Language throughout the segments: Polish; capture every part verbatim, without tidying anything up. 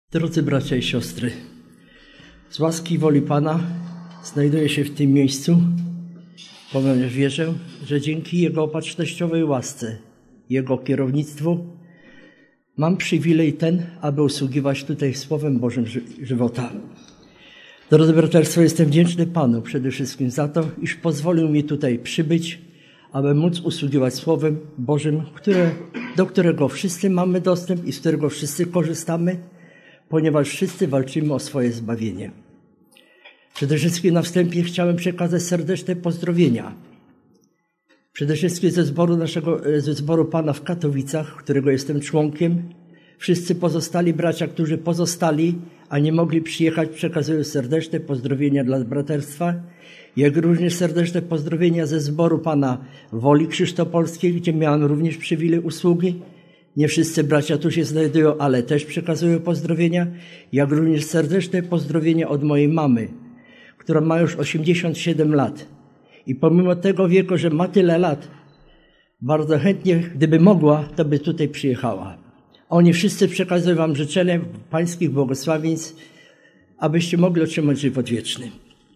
Drodzy bracia i siostry, z łaski i woli Pana znajduję się w tym miejscu, ponieważ wierzę, że dzięki Jego opatrznościowej łasce, Jego kierownictwu mam przywilej ten, aby usługiwać tutaj Słowem Bożym żywota. Drodzy braterstwo, jestem wdzięczny Panu przede wszystkim za to, iż pozwolił mi tutaj przybyć, aby móc usługiwać Słowem Bożym, które, do którego wszyscy mamy dostęp i z którego wszyscy korzystamy, ponieważ wszyscy walczymy o swoje zbawienie. Przede wszystkim na wstępie chciałem przekazać serdeczne pozdrowienia. Przede wszystkim ze zboru naszego, ze zboru Pana w Katowicach, którego jestem członkiem. Wszyscy pozostali bracia, którzy pozostali, a nie mogli przyjechać, przekazują serdeczne pozdrowienia dla braterstwa, jak również serdeczne pozdrowienia ze zboru Pana Woli Krzyżtopolskiej, gdzie miałem również przywilej usługi. Nie wszyscy bracia tu się znajdują, ale też przekazują pozdrowienia, jak również serdeczne pozdrowienia od mojej mamy, która ma już osiemdziesiąt siedem lat. I pomimo tego wieku, że ma tyle lat, bardzo chętnie, gdyby mogła, to by tutaj przyjechała. Oni wszyscy przekazują wam życzenia pańskich błogosławieństw, abyście mogli otrzymać żywot wieczny.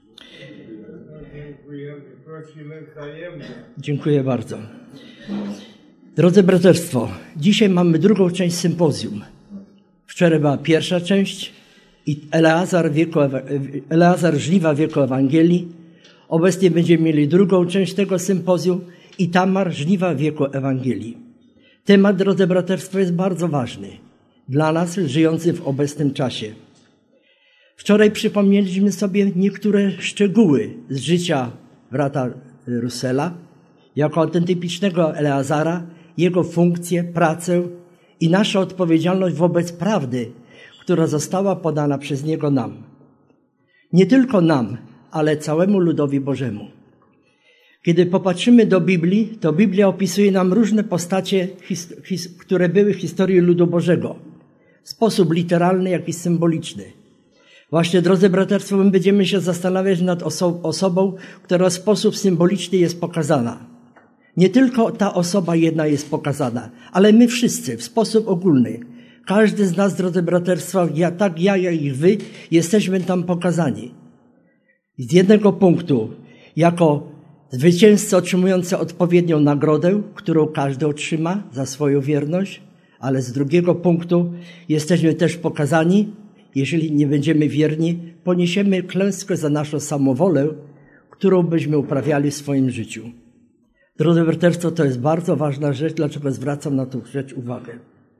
Dziękuję bardzo. Drodzy braterstwo, dzisiaj mamy drugą część sympozjum. Wczoraj była pierwsza część i Eleazar, wieku, Eleazar żniwa wieku Ewangelii. Obecnie będziemy mieli drugą część tego sympozjum i Tamar żniwa wieku Ewangelii. Temat, drodzy braterstwo, jest bardzo ważny dla nas żyjących w obecnym czasie. Wczoraj przypomnieliśmy sobie niektóre szczegóły z życia brata Russella, jako autentycznego Eleazara, jego funkcję, pracę i naszą odpowiedzialność wobec prawdy, która została podana przez niego nam. Nie tylko nam, ale całemu ludowi Bożemu. Kiedy popatrzymy do Biblii, to Biblia opisuje nam różne postacie, które były w historii ludu Bożego. W sposób literalny, jak i symboliczny. Właśnie, drodzy braterstwo, my będziemy się zastanawiać nad oso- osobą, która w sposób symboliczny jest pokazana. Nie tylko ta osoba jedna jest pokazana, ale my wszyscy w sposób ogólny. Każdy z nas, drodzy braterstwo, ja, tak ja, jak i wy, jesteśmy tam pokazani. Z jednego punktu, jako zwycięzcy otrzymujący odpowiednią nagrodę, którą każdy otrzyma za swoją wierność, ale z drugiego punktu jesteśmy też pokazani, jeżeli nie będziemy wierni, poniesiemy klęskę za naszą samowolę, którą byśmy uprawiali w swoim życiu. Drodzy braterstwo, to jest bardzo ważna rzecz, dlaczego zwracam na tę rzecz uwagę.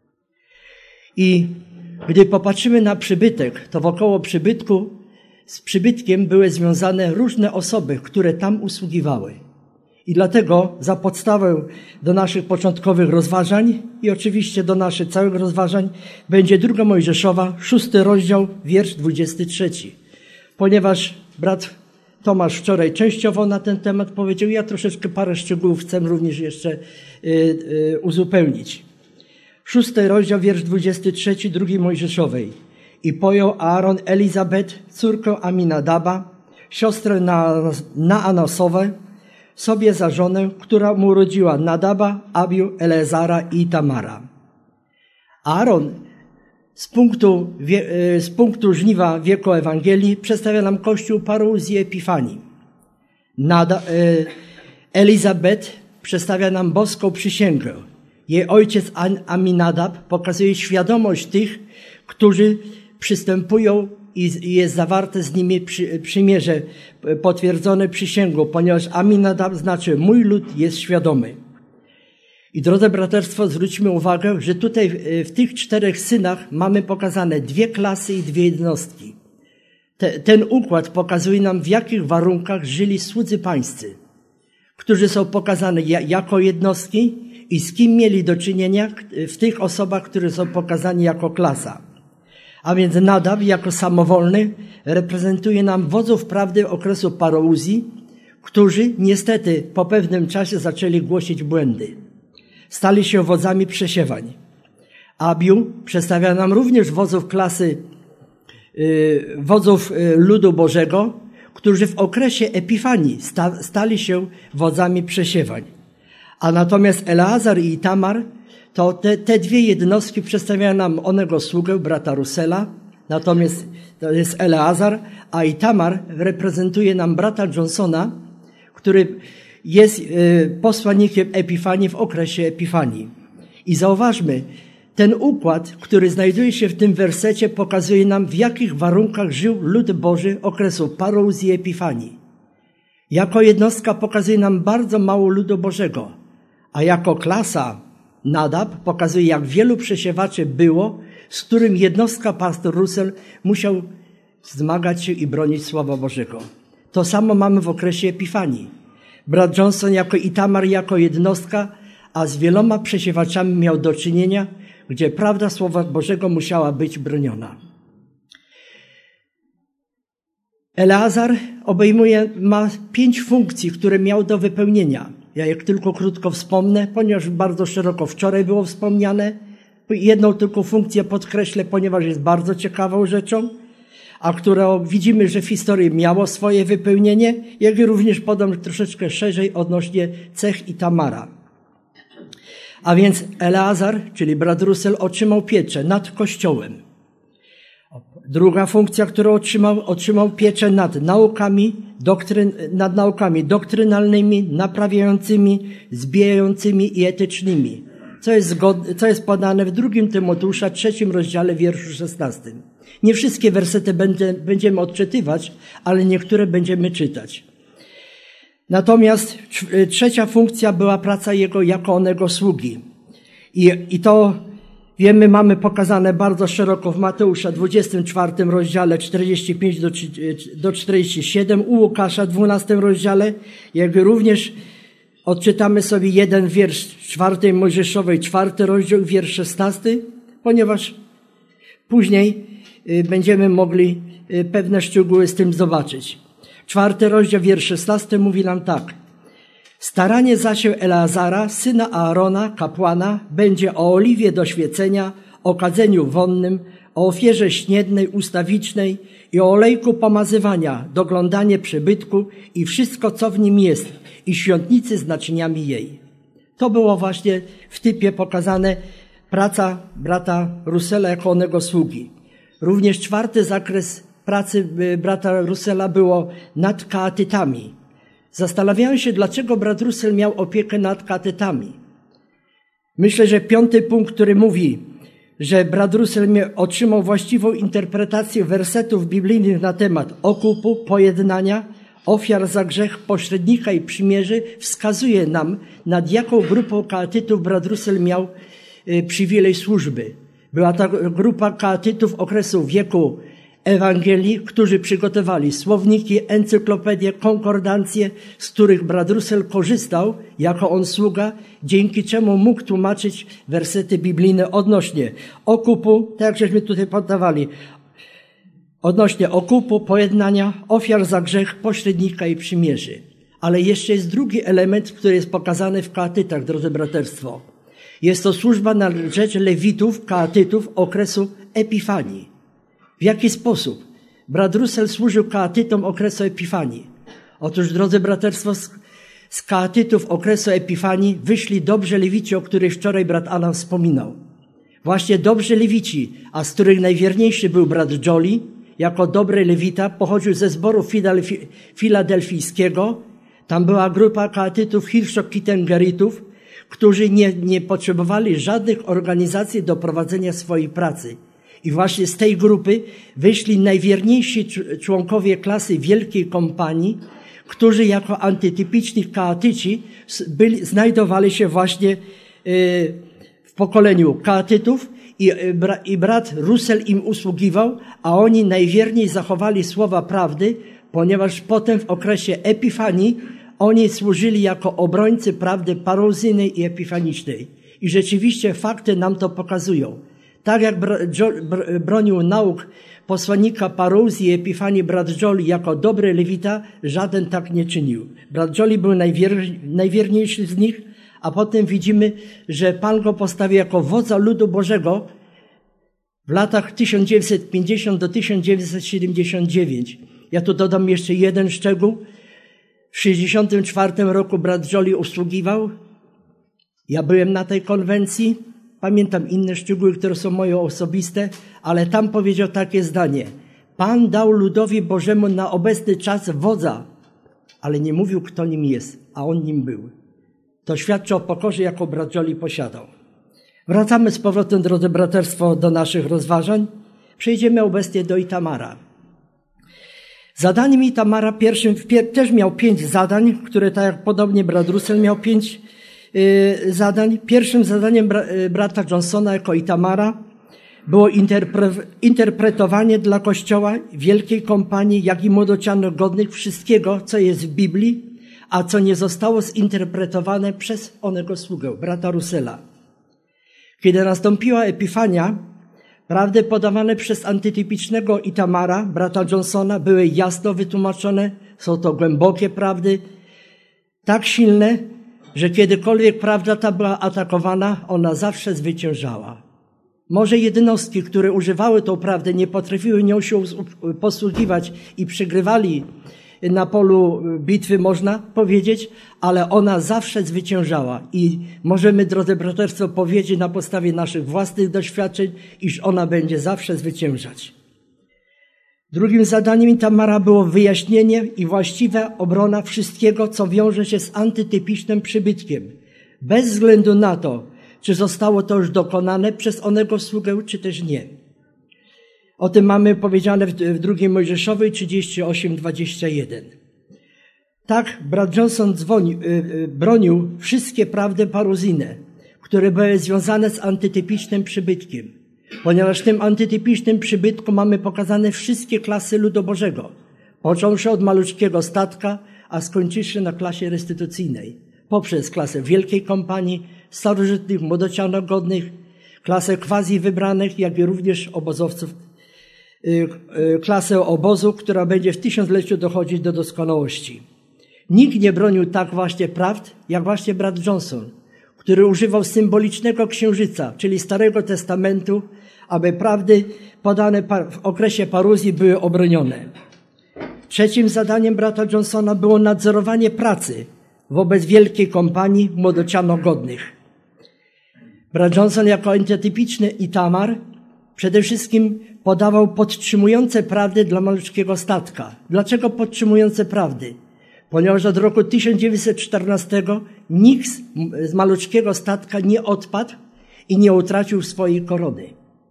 I gdy popatrzymy na przybytek, to wokoło przybytku, z przybytkiem były związane różne osoby, które tam usługiwały. I dlatego za podstawę do naszych początkowych rozważań i oczywiście do naszych całych rozważań będzie druga Mojżeszowa, szósty rozdział, wiersz dwudziesty trzeci. Ponieważ brat Tomasz wczoraj częściowo na ten temat powiedział, ja troszeczkę parę szczegółów chcę również jeszcze y, y, uzupełnić. Szósty rozdział, wiersz dwudziesty trzeci, drugiej Mojżeszowej. I pojął Aaron Elizabet, córkę Aminadaba, siostrę Naanosowę, sobie za żonę, która mu urodziła Nadaba, Abiu, Eleazara i Tamara. Aaron z punktu, z punktu żniwa wieku Ewangelii przedstawia nam Kościół Paruzji Epifanii. Nada, Elizabet przedstawia nam boską przysięgę. Jej ojciec Aminadab pokazuje świadomość tych, którzy przystępują i jest zawarte z nimi przy, przymierze potwierdzone przysięgą, ponieważ Aminadab znaczy mój lud jest świadomy. I drodze braterstwo, zwróćmy uwagę, że tutaj w, w tych czterech synach mamy pokazane dwie klasy i dwie jednostki. Te, ten układ pokazuje nam, w jakich warunkach żyli słudzy pańscy, którzy są pokazane ja, jako jednostki i z kim mieli do czynienia w tych osobach, które są pokazane jako klasa. A więc Nadab jako samowolny reprezentuje nam wodzów prawdy okresu parouzji, którzy niestety po pewnym czasie zaczęli głosić błędy. Stali się wodzami przesiewań. Abiu przedstawia nam również wodzów klasy, yy, wodzów yy, ludu Bożego, którzy w okresie Epifanii sta, stali się wodzami przesiewań. A natomiast Eleazar i Tamar to te, te dwie jednostki przedstawiają nam onego sługę, brata Russella, natomiast to jest Eleazar, a Itamar reprezentuje nam brata Johnsona, który jest posłannikiem Epifanii w okresie Epifanii. I zauważmy, ten układ, który znajduje się w tym wersecie, pokazuje nam, w jakich warunkach żył lud Boży okresu Parouzji i Epifanii. Jako jednostka pokazuje nam bardzo mało ludu Bożego, a jako klasa Nadab pokazuje, jak wielu przesiewaczy było, z którym jednostka pastor Russell musiał zmagać się i bronić Słowa Bożego. To samo mamy w okresie Epifanii. Brat Johnson jako Itamar, jako jednostka, a z wieloma przesiewaczami miał do czynienia, gdzie prawda Słowa Bożego musiała być broniona. Eleazar obejmuje, ma pięć funkcji, które miał do wypełnienia. Ja jak tylko krótko wspomnę, ponieważ bardzo szeroko wczoraj było wspomniane, jedną tylko funkcję podkreślę, ponieważ jest bardzo ciekawą rzeczą, a którą widzimy, że w historii miało swoje wypełnienie, jak i również podam troszeczkę szerzej odnośnie cech Itamara. A więc Eleazar, czyli brat Russell, otrzymał pieczę nad Kościołem. Druga funkcja, którą otrzymał, otrzymał pieczę nad naukami, doktryn, nad naukami doktrynalnymi, naprawiającymi, zbijającymi i etycznymi, co jest, zgodne, co jest podane w drugim Tymoteusza, trzecim rozdziale, wierszu szesnastym. Nie wszystkie wersety będzie, będziemy odczytywać, ale niektóre będziemy czytać. Natomiast trzecia funkcja była praca jego jako onego sługi. I, i to wiemy, mamy pokazane bardzo szeroko w Mateusza dwudziestym czwartym rozdziale czterdzieści pięć do czterdziestu siedmiu, u Łukasza dwunastym rozdziale, jak również odczytamy sobie jeden wiersz czwartej Mojżeszowej, czwarty rozdział, wiersz szesnasty, ponieważ później będziemy mogli pewne szczegóły z tym zobaczyć. Czwarty rozdział, wiersz szesnasty mówi nam tak. Staranie zaś Eleazara, syna Aarona, kapłana, będzie o oliwie do świecenia, o kadzeniu wonnym, o ofierze śniednej, ustawicznej i o olejku pomazywania, doglądanie przybytku i wszystko, co w nim jest, i świątnicy z naczyniami jej. To było właśnie w typie pokazane praca brata Russella jako onego sługi. Również czwarty zakres pracy brata Russella było nad katytami. Zastanawiałem się, dlaczego brat Russell miał opiekę nad katytami. Myślę, że piąty punkt, który mówi, że brat Russell otrzymał właściwą interpretację wersetów biblijnych na temat okupu, pojednania, ofiar za grzech, pośrednika i przymierzy, wskazuje nam, nad jaką grupą katytów brat Russell miał przywilej służby. Była to grupa katytów okresu wieku Ewangelii, którzy przygotowali słowniki, encyklopedie, konkordancje, z których brat Russell korzystał jako on sługa, dzięki czemu mógł tłumaczyć wersety biblijne odnośnie okupu, tak jak żeśmy tutaj poddawali, odnośnie okupu, pojednania, ofiar za grzech, pośrednika i przymierzy. Ale jeszcze jest drugi element, który jest pokazany w katytach, drodzy braterstwo. Jest to służba na rzecz lewitów, katytów okresu Epifanii. W jaki sposób brat Russell służył katytom okresu Epifanii? Otóż, drodzy braterstwo, z, z katytów okresu Epifanii wyszli dobrzy lewici, o których wczoraj brat Alan wspominał. Właśnie dobrzy lewici, a z których najwierniejszy był brat Jolie, jako dobry lewita, pochodził ze zboru filadelfijskiego. Tam była grupa katytów Hirszokitengeritów, którzy nie, nie potrzebowali żadnych organizacji do prowadzenia swojej pracy. I właśnie z tej grupy wyszli najwierniejsi członkowie klasy Wielkiej Kompanii, którzy jako antytypiczni katyci byli, znajdowali się właśnie w pokoleniu katytów i, i brat Russell im usługiwał, a oni najwierniej zachowali słowa prawdy, ponieważ potem w okresie Epifanii oni służyli jako obrońcy prawdy parouzyjnej i epifanicznej. I rzeczywiście fakty nam to pokazują. Tak jak bronił nauk posłannika Parouzji i Epifanii brat Jolie jako dobry lewita, żaden tak nie czynił. Brat Jolie był najwier- najwierniejszy z nich, a potem widzimy, że Pan go postawił jako wodza ludu Bożego w latach tysiąc dziewięćset pięćdziesiątym do tysiąc dziewięćset siedemdziesiątego dziewiątego. Ja tu dodam jeszcze jeden szczegół. W sześćdziesiątym czwartym roku brat Jolie usługiwał. Ja byłem na tej konwencji. pamiętam inne szczegóły, które są moje osobiste, ale tam powiedział takie zdanie. Pan dał ludowi Bożemu na obecny czas wodza, ale nie mówił, kto nim jest, a on nim był. To świadczy o pokorze, jaką brat Jolie posiadał. Wracamy z powrotem, drodzy braterstwo, do naszych rozważań. Przejdziemy obecnie do Itamara. Zadaniem Itamara pierwszym, też miał pięć zadań, które tak jak podobnie brat Russell miał pięć yy, zadań. Pierwszym zadaniem bra, yy, brata Johnsona jako Itamara było interpre, interpretowanie dla Kościoła, wielkiej kompanii, jak i młodocianych godnych wszystkiego, co jest w Biblii, a co nie zostało zinterpretowane przez onego sługę, brata Russella. Kiedy nastąpiła Epifania, prawdy podawane przez antytypicznego Itamara, brata Johnsona, były jasno wytłumaczone. Są to głębokie prawdy, tak silne, że kiedykolwiek prawda ta była atakowana, ona zawsze zwyciężała. Może jednostki, które używały tą prawdę, nie potrafiły nią się posługiwać i przegrywali na polu bitwy, można powiedzieć, ale ona zawsze zwyciężała i możemy, drodzy braterstwo, powiedzieć na podstawie naszych własnych doświadczeń, iż ona będzie zawsze zwyciężać. Drugim zadaniem Itamara było wyjaśnienie i właściwa obrona wszystkiego, co wiąże się z antytypicznym przybytkiem, bez względu na to, czy zostało to już dokonane przez onego sługę, czy też nie. O tym mamy powiedziane w drugiej Mojżeszowej trzydzieści osiem dwadzieścia jeden. Tak brat Johnson dzwoni, bronił wszystkie prawdy paruzyjne, które były związane z antytypicznym przybytkiem, ponieważ w tym antytypicznym przybytku mamy pokazane wszystkie klasy ludu Bożego, począwszy od malutkiego statka, a skończywszy na klasie restytucyjnej, poprzez klasę wielkiej kompanii, starożytnych, młodocianogodnych, klasę quasi wybranych, jak i również obozowców, klasę obozu, która będzie w tysiącleciu dochodzić do doskonałości. Nikt nie bronił tak właśnie prawd, jak właśnie brat Johnson, który używał symbolicznego księżyca, czyli Starego Testamentu, aby prawdy podane w okresie paruzji były obronione. Trzecim zadaniem brata Johnsona było nadzorowanie pracy wobec wielkiej kompanii młodocianogodnych. Brat Johnson jako antytypiczny Itamar przede wszystkim podawał podtrzymujące prawdy dla malutkiego statka. Dlaczego podtrzymujące prawdy? Ponieważ od roku tysiąc dziewięćset czternastego nikt z malutkiego statka nie odpadł i nie utracił swojej korony.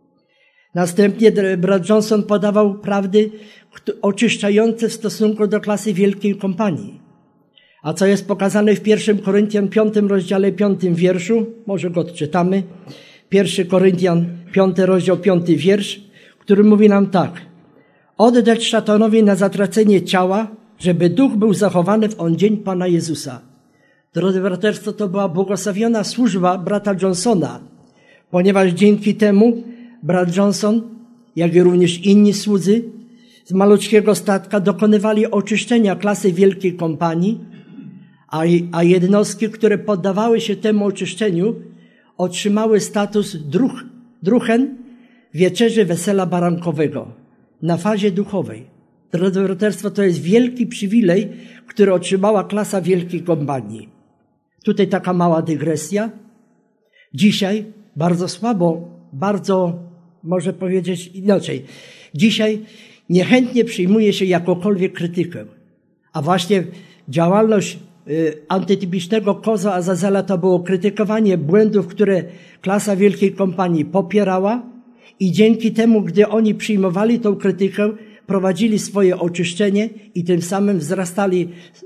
Następnie brat Johnson podawał prawdy oczyszczające w stosunku do klasy wielkiej kompanii. A co jest pokazane w pierwszym Koryntian piątym rozdziale piątym wierszu, może go odczytamy, pierwszy Koryntian piąty rozdział piąty wiersz, który mówi nam tak. Oddać szatanowi na zatracenie ciała, żeby duch był zachowany w on dzień Pana Jezusa. Drodzy braterstwo, to była błogosławiona służba brata Johnsona, ponieważ dzięki temu brat Johnson, jak i również inni słudzy z malutkiego statka dokonywali oczyszczenia klasy wielkiej kompanii, a, a jednostki, które poddawały się temu oczyszczeniu, otrzymały status druh, druchen wieczerzy wesela barankowego na fazie duchowej. Drodzy braterstwo, to jest wielki przywilej, który otrzymała klasa wielkiej kompanii. Tutaj taka mała dygresja. Dzisiaj bardzo słabo, bardzo, może powiedzieć inaczej, dzisiaj niechętnie przyjmuje się jakąkolwiek krytykę. A właśnie działalność y, antytypicznego kozła Azazela to było krytykowanie błędów, które klasa wielkiej kompanii popierała i dzięki temu, gdy oni przyjmowali tą krytykę, prowadzili swoje oczyszczenie i tym samym wzrastali,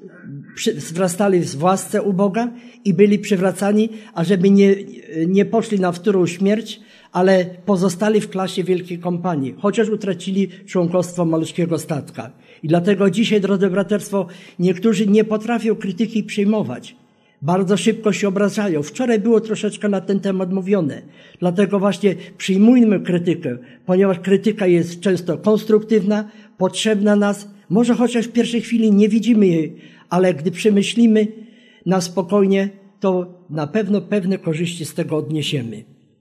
wzrastali w łasce u Boga i byli przywracani, ażeby nie, nie poszli na wtórną śmierć, ale pozostali w klasie wielkiej kompanii, chociaż utracili członkostwo malutkiego statka. I dlatego dzisiaj, drodzy braterstwo, niektórzy nie potrafią krytyki przyjmować. Bardzo szybko się obrażają. Wczoraj było troszeczkę na ten temat mówione. Dlatego właśnie przyjmujmy krytykę, ponieważ krytyka jest często konstruktywna, potrzebna nas. Może chociaż w pierwszej chwili nie widzimy jej, ale gdy przemyślimy na spokojnie, to na pewno pewne korzyści z tego odniesiemy.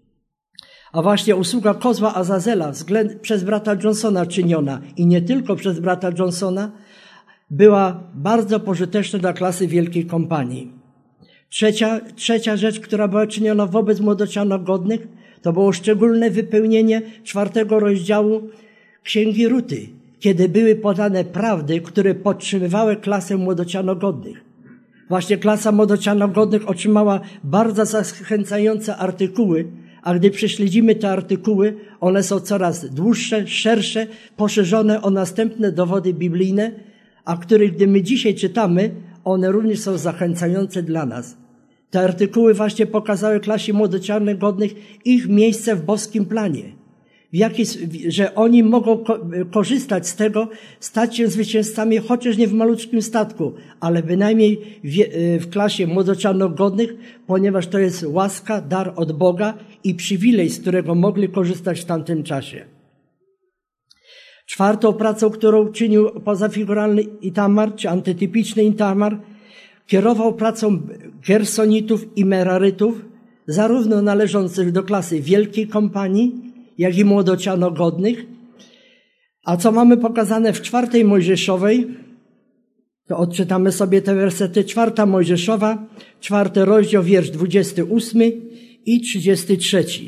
A właśnie usługa kozła Azazela względ, przez brata Johnsona czyniona i nie tylko przez brata Johnsona była bardzo pożyteczna dla klasy wielkiej kompanii. Trzecia, trzecia rzecz, która była czyniona wobec młodocianogodnych, to było szczególne wypełnienie czwartego rozdziału Księgi Ruty, kiedy były podane prawdy, które podtrzymywały klasę młodocianogodnych. Właśnie klasa młodocianogodnych otrzymała bardzo zachęcające artykuły, a gdy prześledzimy te artykuły, one są coraz dłuższe, szersze, poszerzone o następne dowody biblijne, a których gdy my dzisiaj czytamy, one również są zachęcające dla nas. Te artykuły właśnie pokazały klasie młodocianogodnych ich miejsce w boskim planie. W jaki, że oni mogą ko- korzystać z tego, stać się zwycięzcami, chociaż nie w malutkim statku, ale bynajmniej w, w klasie młodocianogodnych, ponieważ to jest łaska, dar od Boga i przywilej, z którego mogli korzystać w tamtym czasie. Czwartą pracą, którą czynił pozafiguralny Itamar, czy antytypiczny Itamar, kierował pracą Gersonitów i Merarytów, zarówno należących do klasy wielkiej kompanii, jak i młodocianogodnych. A co mamy pokazane w czwartej Mojżeszowej, to odczytamy sobie te wersety. Czwarta Mojżeszowa, czwarty rozdział, wiersz dwudziesty ósmy i trzydziesty trzeci.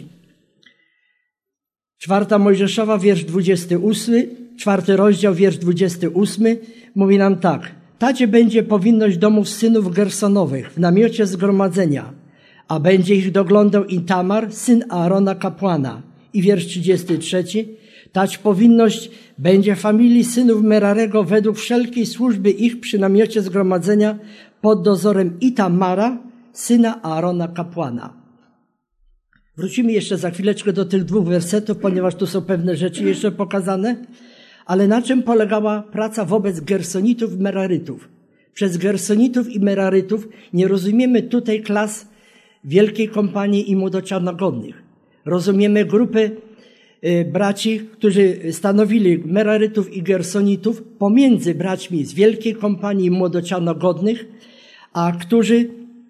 Czwarta Mojżeszowa, wiersz dwudziesty ósmy, czwarty rozdział, wiersz dwudziesty ósmy, mówi nam tak. Tacie będzie powinność domów synów Gersonowych w namiocie zgromadzenia, a będzie ich doglądał Itamar, syn Aarona kapłana. I wiersz trzydziesty trzeci. Tać powinność będzie familii synów Merarego według wszelkiej służby ich przy namiocie zgromadzenia pod dozorem Itamara, syna Aarona kapłana. Wrócimy jeszcze za chwileczkę do tych dwóch wersetów, ponieważ tu są pewne rzeczy jeszcze pokazane. Ale na czym polegała praca wobec Gersonitów i Merarytów? Przez Gersonitów i Merarytów nie rozumiemy tutaj klas wielkiej kompanii i młodocianogodnych. Rozumiemy grupy braci, którzy stanowili Merarytów i Gersonitów pomiędzy braćmi z wielkiej kompanii młodocianogodnych, a którzy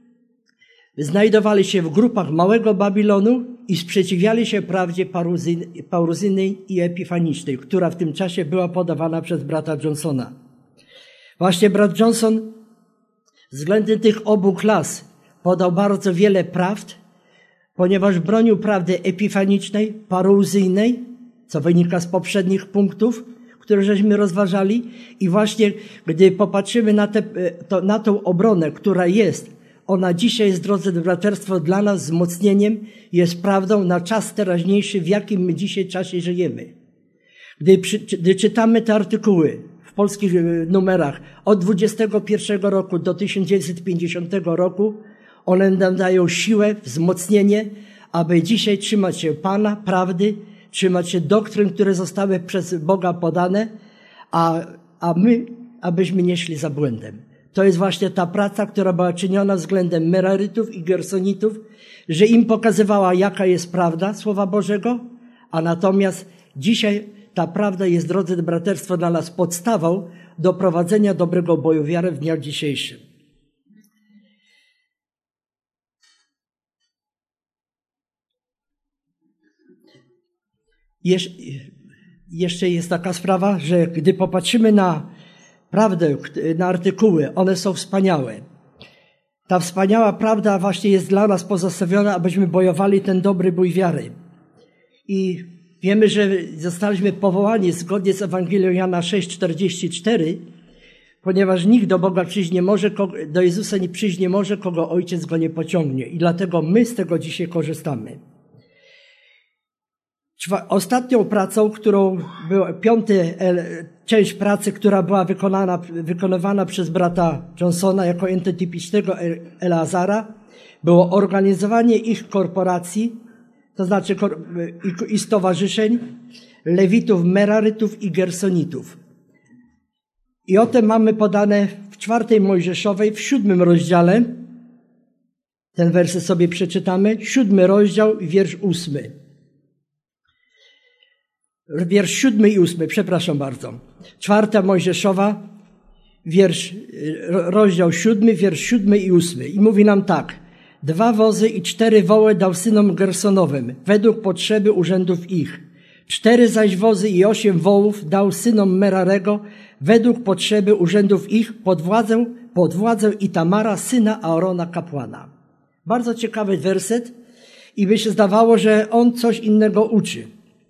znajdowali się w grupach Małego Babilonu i sprzeciwiali się prawdzie pauryzyjnej i epifanicznej, która w tym czasie była podawana przez brata Johnsona. Właśnie brat Johnson względem tych obu klas podał bardzo wiele prawd, ponieważ bronił prawdy epifanicznej, parouzyjnej, co wynika z poprzednich punktów, które żeśmy rozważali. I właśnie gdy popatrzymy na, te, to, na tą obronę, która jest, ona dzisiaj jest, drodzy braterstwo, dla nas wzmocnieniem, jest prawdą na czas teraźniejszy, w jakim my dzisiaj czasie żyjemy. Gdy, przy, gdy czytamy te artykuły w polskich numerach od dwudziestego pierwszego roku do tysiąc dziewięćset pięćdziesiątego roku, one nam dają siłę, wzmocnienie, aby dzisiaj trzymać się Pana, prawdy, trzymać się doktryn, które zostały przez Boga podane, a, a my, abyśmy nie szli za błędem. To jest właśnie ta praca, która była czyniona względem Merarytów i Gersonitów, że im pokazywała, jaka jest prawda Słowa Bożego, a natomiast dzisiaj ta prawda jest, drodzy braterstwo, dla nas podstawą do prowadzenia dobrego boju wiary w dniach dzisiejszym. Jesz- jeszcze jest taka sprawa, że gdy popatrzymy na prawdę, na artykuły, one są wspaniałe. Ta wspaniała prawda właśnie jest dla nas pozostawiona, abyśmy bojowali ten dobry bój wiary. I wiemy, że zostaliśmy powołani zgodnie z Ewangelią Jana sześć czterdzieści cztery, ponieważ nikt do Boga przyjść nie może, do Jezusa nie przyjść nie może, kogo Ojciec go nie pociągnie. I dlatego my z tego dzisiaj korzystamy. Ostatnią pracą, którą była piąta część pracy, która była wykonana, wykonywana przez brata Johnsona jako antytypicznego Eleazara, było organizowanie ich korporacji, to znaczy i stowarzyszeń, Lewitów, Merarytów i Gersonitów. I o tym mamy podane w czwartej Mojżeszowej, w siódmym rozdziale. Ten werset sobie przeczytamy. Siódmy rozdział i wiersz ósmy. Wiersz siódmy i ósmy, przepraszam bardzo. Czwarta Mojżeszowa, wiersz, rozdział siódmy, wiersz siódmy i ósmy. I mówi nam tak. Dwa wozy i cztery woły dał synom Gersonowym, według potrzeby urzędów ich. Cztery zaś wozy i osiem wołów dał synom Merarego według potrzeby urzędów ich pod władzę, pod władzę Itamara, syna Aarona kapłana. Bardzo ciekawy werset i by się zdawało, że on coś innego uczy.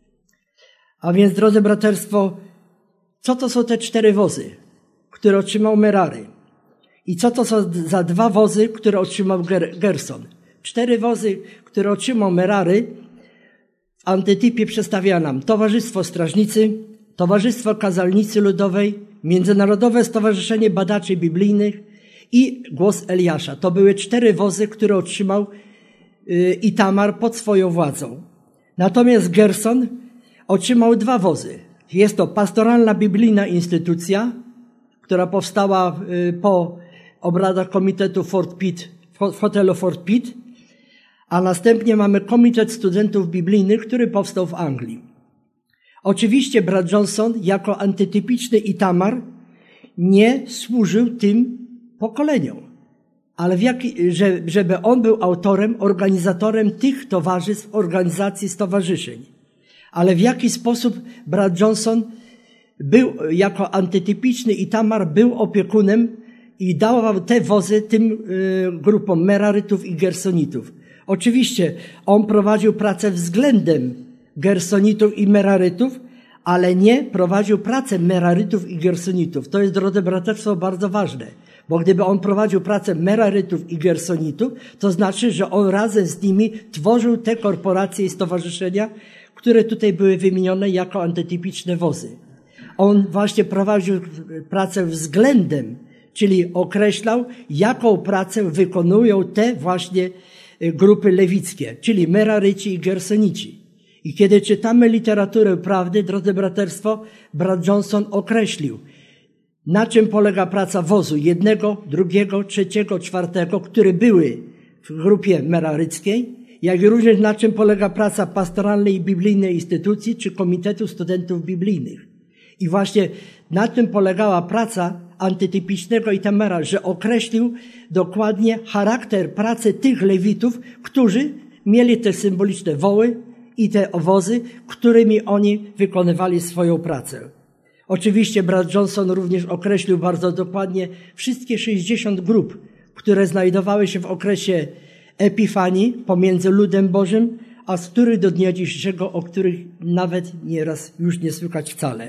A więc, drodzy braterstwo, co to są te cztery wozy, które otrzymał Merary? I co to są za dwa wozy, które otrzymał Gerson? Cztery wozy, które otrzymał Merary, w antytypie przedstawia nam Towarzystwo Strażnicy, Towarzystwo Kazalnicy Ludowej, Międzynarodowe Stowarzyszenie Badaczy Biblijnych i Głos Eliasza. To były cztery wozy, które otrzymał Itamar pod swoją władzą. Natomiast Gerson otrzymał dwa wozy. Jest to Pastoralna Biblijna Instytucja, która powstała po obradach Komitetu Fort Pitt, w hotelu Fort Pitt, a następnie mamy Komitet Studentów Biblijnych, który powstał w Anglii. Oczywiście brat Johnson jako antytypiczny Itamar nie służył tym pokoleniom, ale w jaki, że, żeby on był autorem, organizatorem tych towarzystw, organizacji, stowarzyszeń. Ale w jaki sposób brat Johnson był jako antytypiczny Itamar, był opiekunem i dawał te wozy tym y, grupom Merarytów i Gersonitów. Oczywiście on prowadził pracę względem Gersonitów i Merarytów, ale nie prowadził pracę Merarytów i Gersonitów. To jest, drodzy braterstwo, bardzo ważne, bo gdyby on prowadził pracę Merarytów i Gersonitów, to znaczy, że on razem z nimi tworzył te korporacje i stowarzyszenia, które tutaj były wymienione jako antytypiczne wozy. On właśnie prowadził pracę względem, czyli określał, jaką pracę wykonują te właśnie grupy lewickie, czyli Meraryci i Gersonici. I kiedy czytamy literaturę prawdy, drodzy braterstwo, brat Johnson określił, na czym polega praca wozu jednego, drugiego, trzeciego, czwartego, które były w grupie meraryckiej, jak i również na czym polega praca pastoralnej i biblijnej instytucji czy Komitetu Studentów Biblijnych. I właśnie na tym polegała praca antytypicznego Itamara, że określił dokładnie charakter pracy tych lewitów, którzy mieli te symboliczne woły i te wozy, którymi oni wykonywali swoją pracę. Oczywiście brat Johnson również określił bardzo dokładnie wszystkie sześćdziesiąt grup, które znajdowały się w okresie Epifanii pomiędzy ludem Bożym, a z których do dnia dzisiejszego, o których nawet nieraz już nie słychać wcale.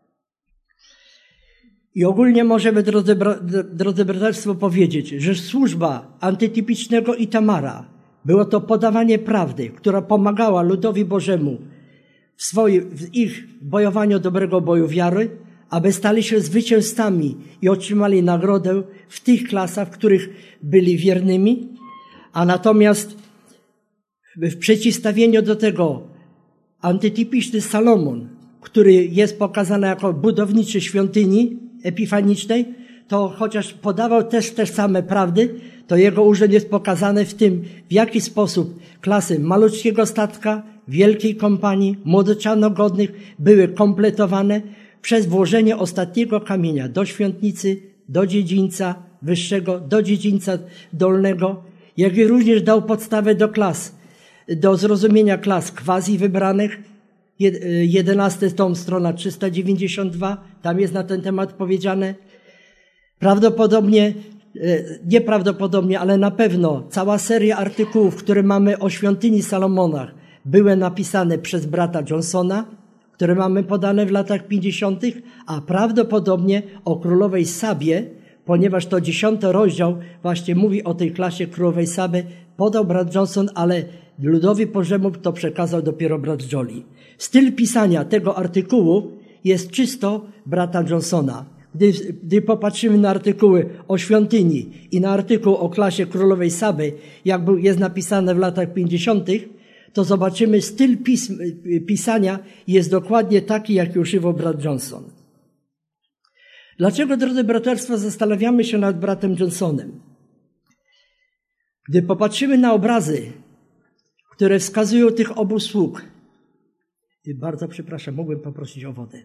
I ogólnie możemy, drodzy, drodzy braterstwo, powiedzieć, że służba antytypicznego Itamara było to podawanie prawdy, która pomagała ludowi Bożemu w, swoim, w ich bojowaniu dobrego boju wiary, aby stali się zwycięzcami i otrzymali nagrodę w tych klasach, w których byli wiernymi, a natomiast w przeciwstawieniu do tego antytypiczny Salomon, który jest pokazany jako budowniczy świątyni epifanicznej, to chociaż podawał też te same prawdy, to jego urząd jest pokazany w tym, w jaki sposób klasy malutkiego statka, wielkiej kompanii, młodocianogodnych były kompletowane przez włożenie ostatniego kamienia do świątnicy, do dziedzińca wyższego, do dziedzińca dolnego, jak i również dał podstawę do klas, do zrozumienia klas quasi wybranych. Jedenasty tom, strona trzysta dziewięćdziesiąt dwa, tam jest na ten temat powiedziane. Prawdopodobnie, nieprawdopodobnie, ale na pewno cała seria artykułów, które mamy o świątyni Salomona, były napisane przez brata Johnsona, które mamy podane w latach pięćdziesiątych, a prawdopodobnie o królowej Sabie, ponieważ to dziesiąty rozdział właśnie mówi o tej klasie królowej Saby, podał brat Johnson, ale ludowi Bożemu to przekazał dopiero brat Joly. Styl pisania tego artykułu jest czysto brata Johnsona. Gdy, gdy popatrzymy na artykuły o świątyni i na artykuł o klasie królowej Saby, jak był, jest napisane w latach pięćdziesiątych, to zobaczymy, styl pism, pisania jest dokładnie taki, jaki używał brat Johnson. Dlaczego, drodzy braterstwo, zastanawiamy się nad bratem Johnsonem? Gdy popatrzymy na obrazy, które wskazują tych obu sług, bardzo przepraszam, mógłbym poprosić o wodę.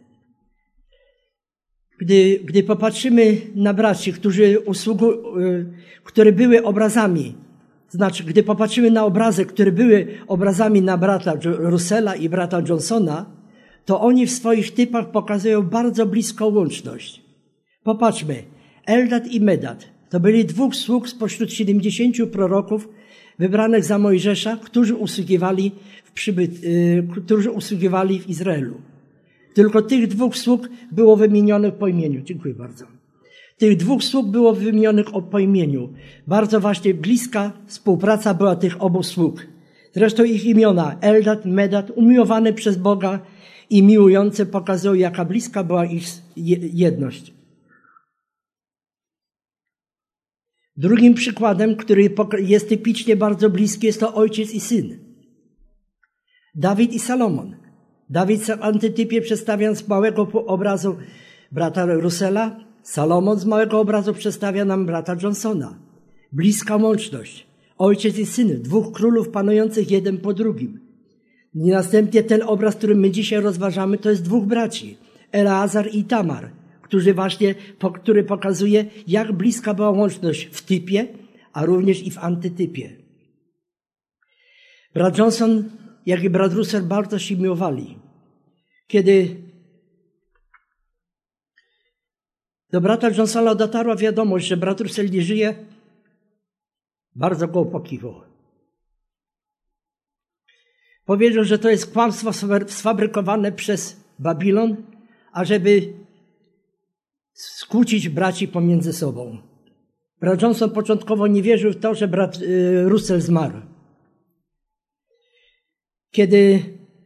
Gdy, gdy popatrzymy na braci, którzy usługu, które były obrazami, znaczy, gdy popatrzymy na obrazy, które były obrazami na brata Russella i brata Johnsona, to oni w swoich typach pokazują bardzo bliską łączność. Popatrzmy, Eldad i Medad to byli dwóch sług spośród siedemdziesięciu proroków wybranych za Mojżesza, którzy usługiwali w, przybyt, yy, którzy usługiwali w Izraelu. Tylko tych dwóch sług było wymienionych po imieniu. Dziękuję bardzo. Tych dwóch sług było wymienionych po imieniu. Bardzo właśnie bliska współpraca była tych obu sług. Zresztą ich imiona, Eldad, Medad, umiłowane przez Boga i miłujące, pokazują, jaka bliska była ich jedność. Drugim przykładem, który jest typicznie bardzo bliski, jest to ojciec i syn. Dawid i Salomon. Dawid w antytypie przedstawia z małego obrazu brata Russella, Salomon z małego obrazu przedstawia nam brata Johnsona. Bliska łączność. Ojciec i syn, dwóch królów panujących jeden po drugim. I następnie ten obraz, który my dzisiaj rozważamy, to jest dwóch braci, Eleazar i Tamar, którzy właśnie, który pokazuje, jak bliska była łączność w typie, a również i w antytypie. Brat Johnson, jak i brat Russell bardzo się miłowali. Kiedy do brata Johnsona dotarła wiadomość, że brat Russell nie żyje, bardzo go opłakiwał. Powiedział, że to jest kłamstwo sfabrykowane przez Babilon, ażeby skłócić braci pomiędzy sobą. Brat Johnson początkowo nie wierzył w to, że brat Russell zmarł. Kiedy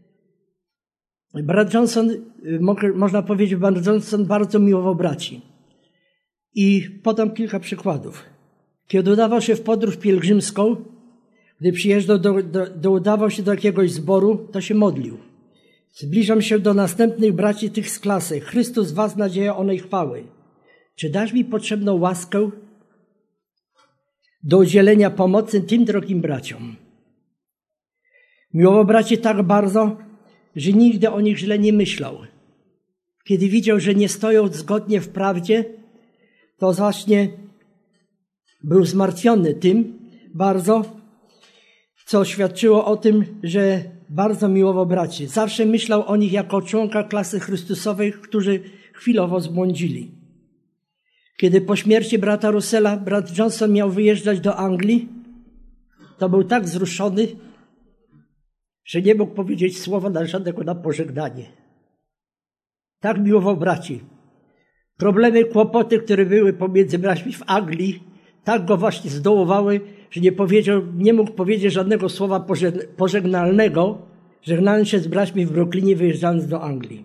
brat Johnson, można powiedzieć, brat Johnson bardzo miłował braci. I podam kilka przykładów. Kiedy udawał się w podróż pielgrzymską, gdy przyjeżdżał do, do, do, udawał się do jakiegoś zboru, to się modlił. Zbliżam się do następnych braci tych z klasy. Chrystus was nadzieja onej chwały. Czy dasz mi potrzebną łaskę do udzielenia pomocy tym drogim braciom? Miłował braci tak bardzo, że nigdy o nich źle nie myślał. Kiedy widział, że nie stoją zgodnie w prawdzie, to właśnie był zmartwiony tym bardzo, co świadczyło o tym, że bardzo miłował braci. Zawsze myślał o nich jako członka klasy Chrystusowej, którzy chwilowo zbłądzili. Kiedy po śmierci brata Russella brat Johnson miał wyjeżdżać do Anglii, to był tak wzruszony, że nie mógł powiedzieć słowa na żadnego na pożegnanie. Tak miłował braci. Problemy, kłopoty, które były pomiędzy braćmi w Anglii, tak go właśnie zdołowały, że nie powiedział, nie mógł powiedzieć żadnego słowa pożegnalnego, żegnając się z braćmi w Brooklynie, wyjeżdżając do Anglii.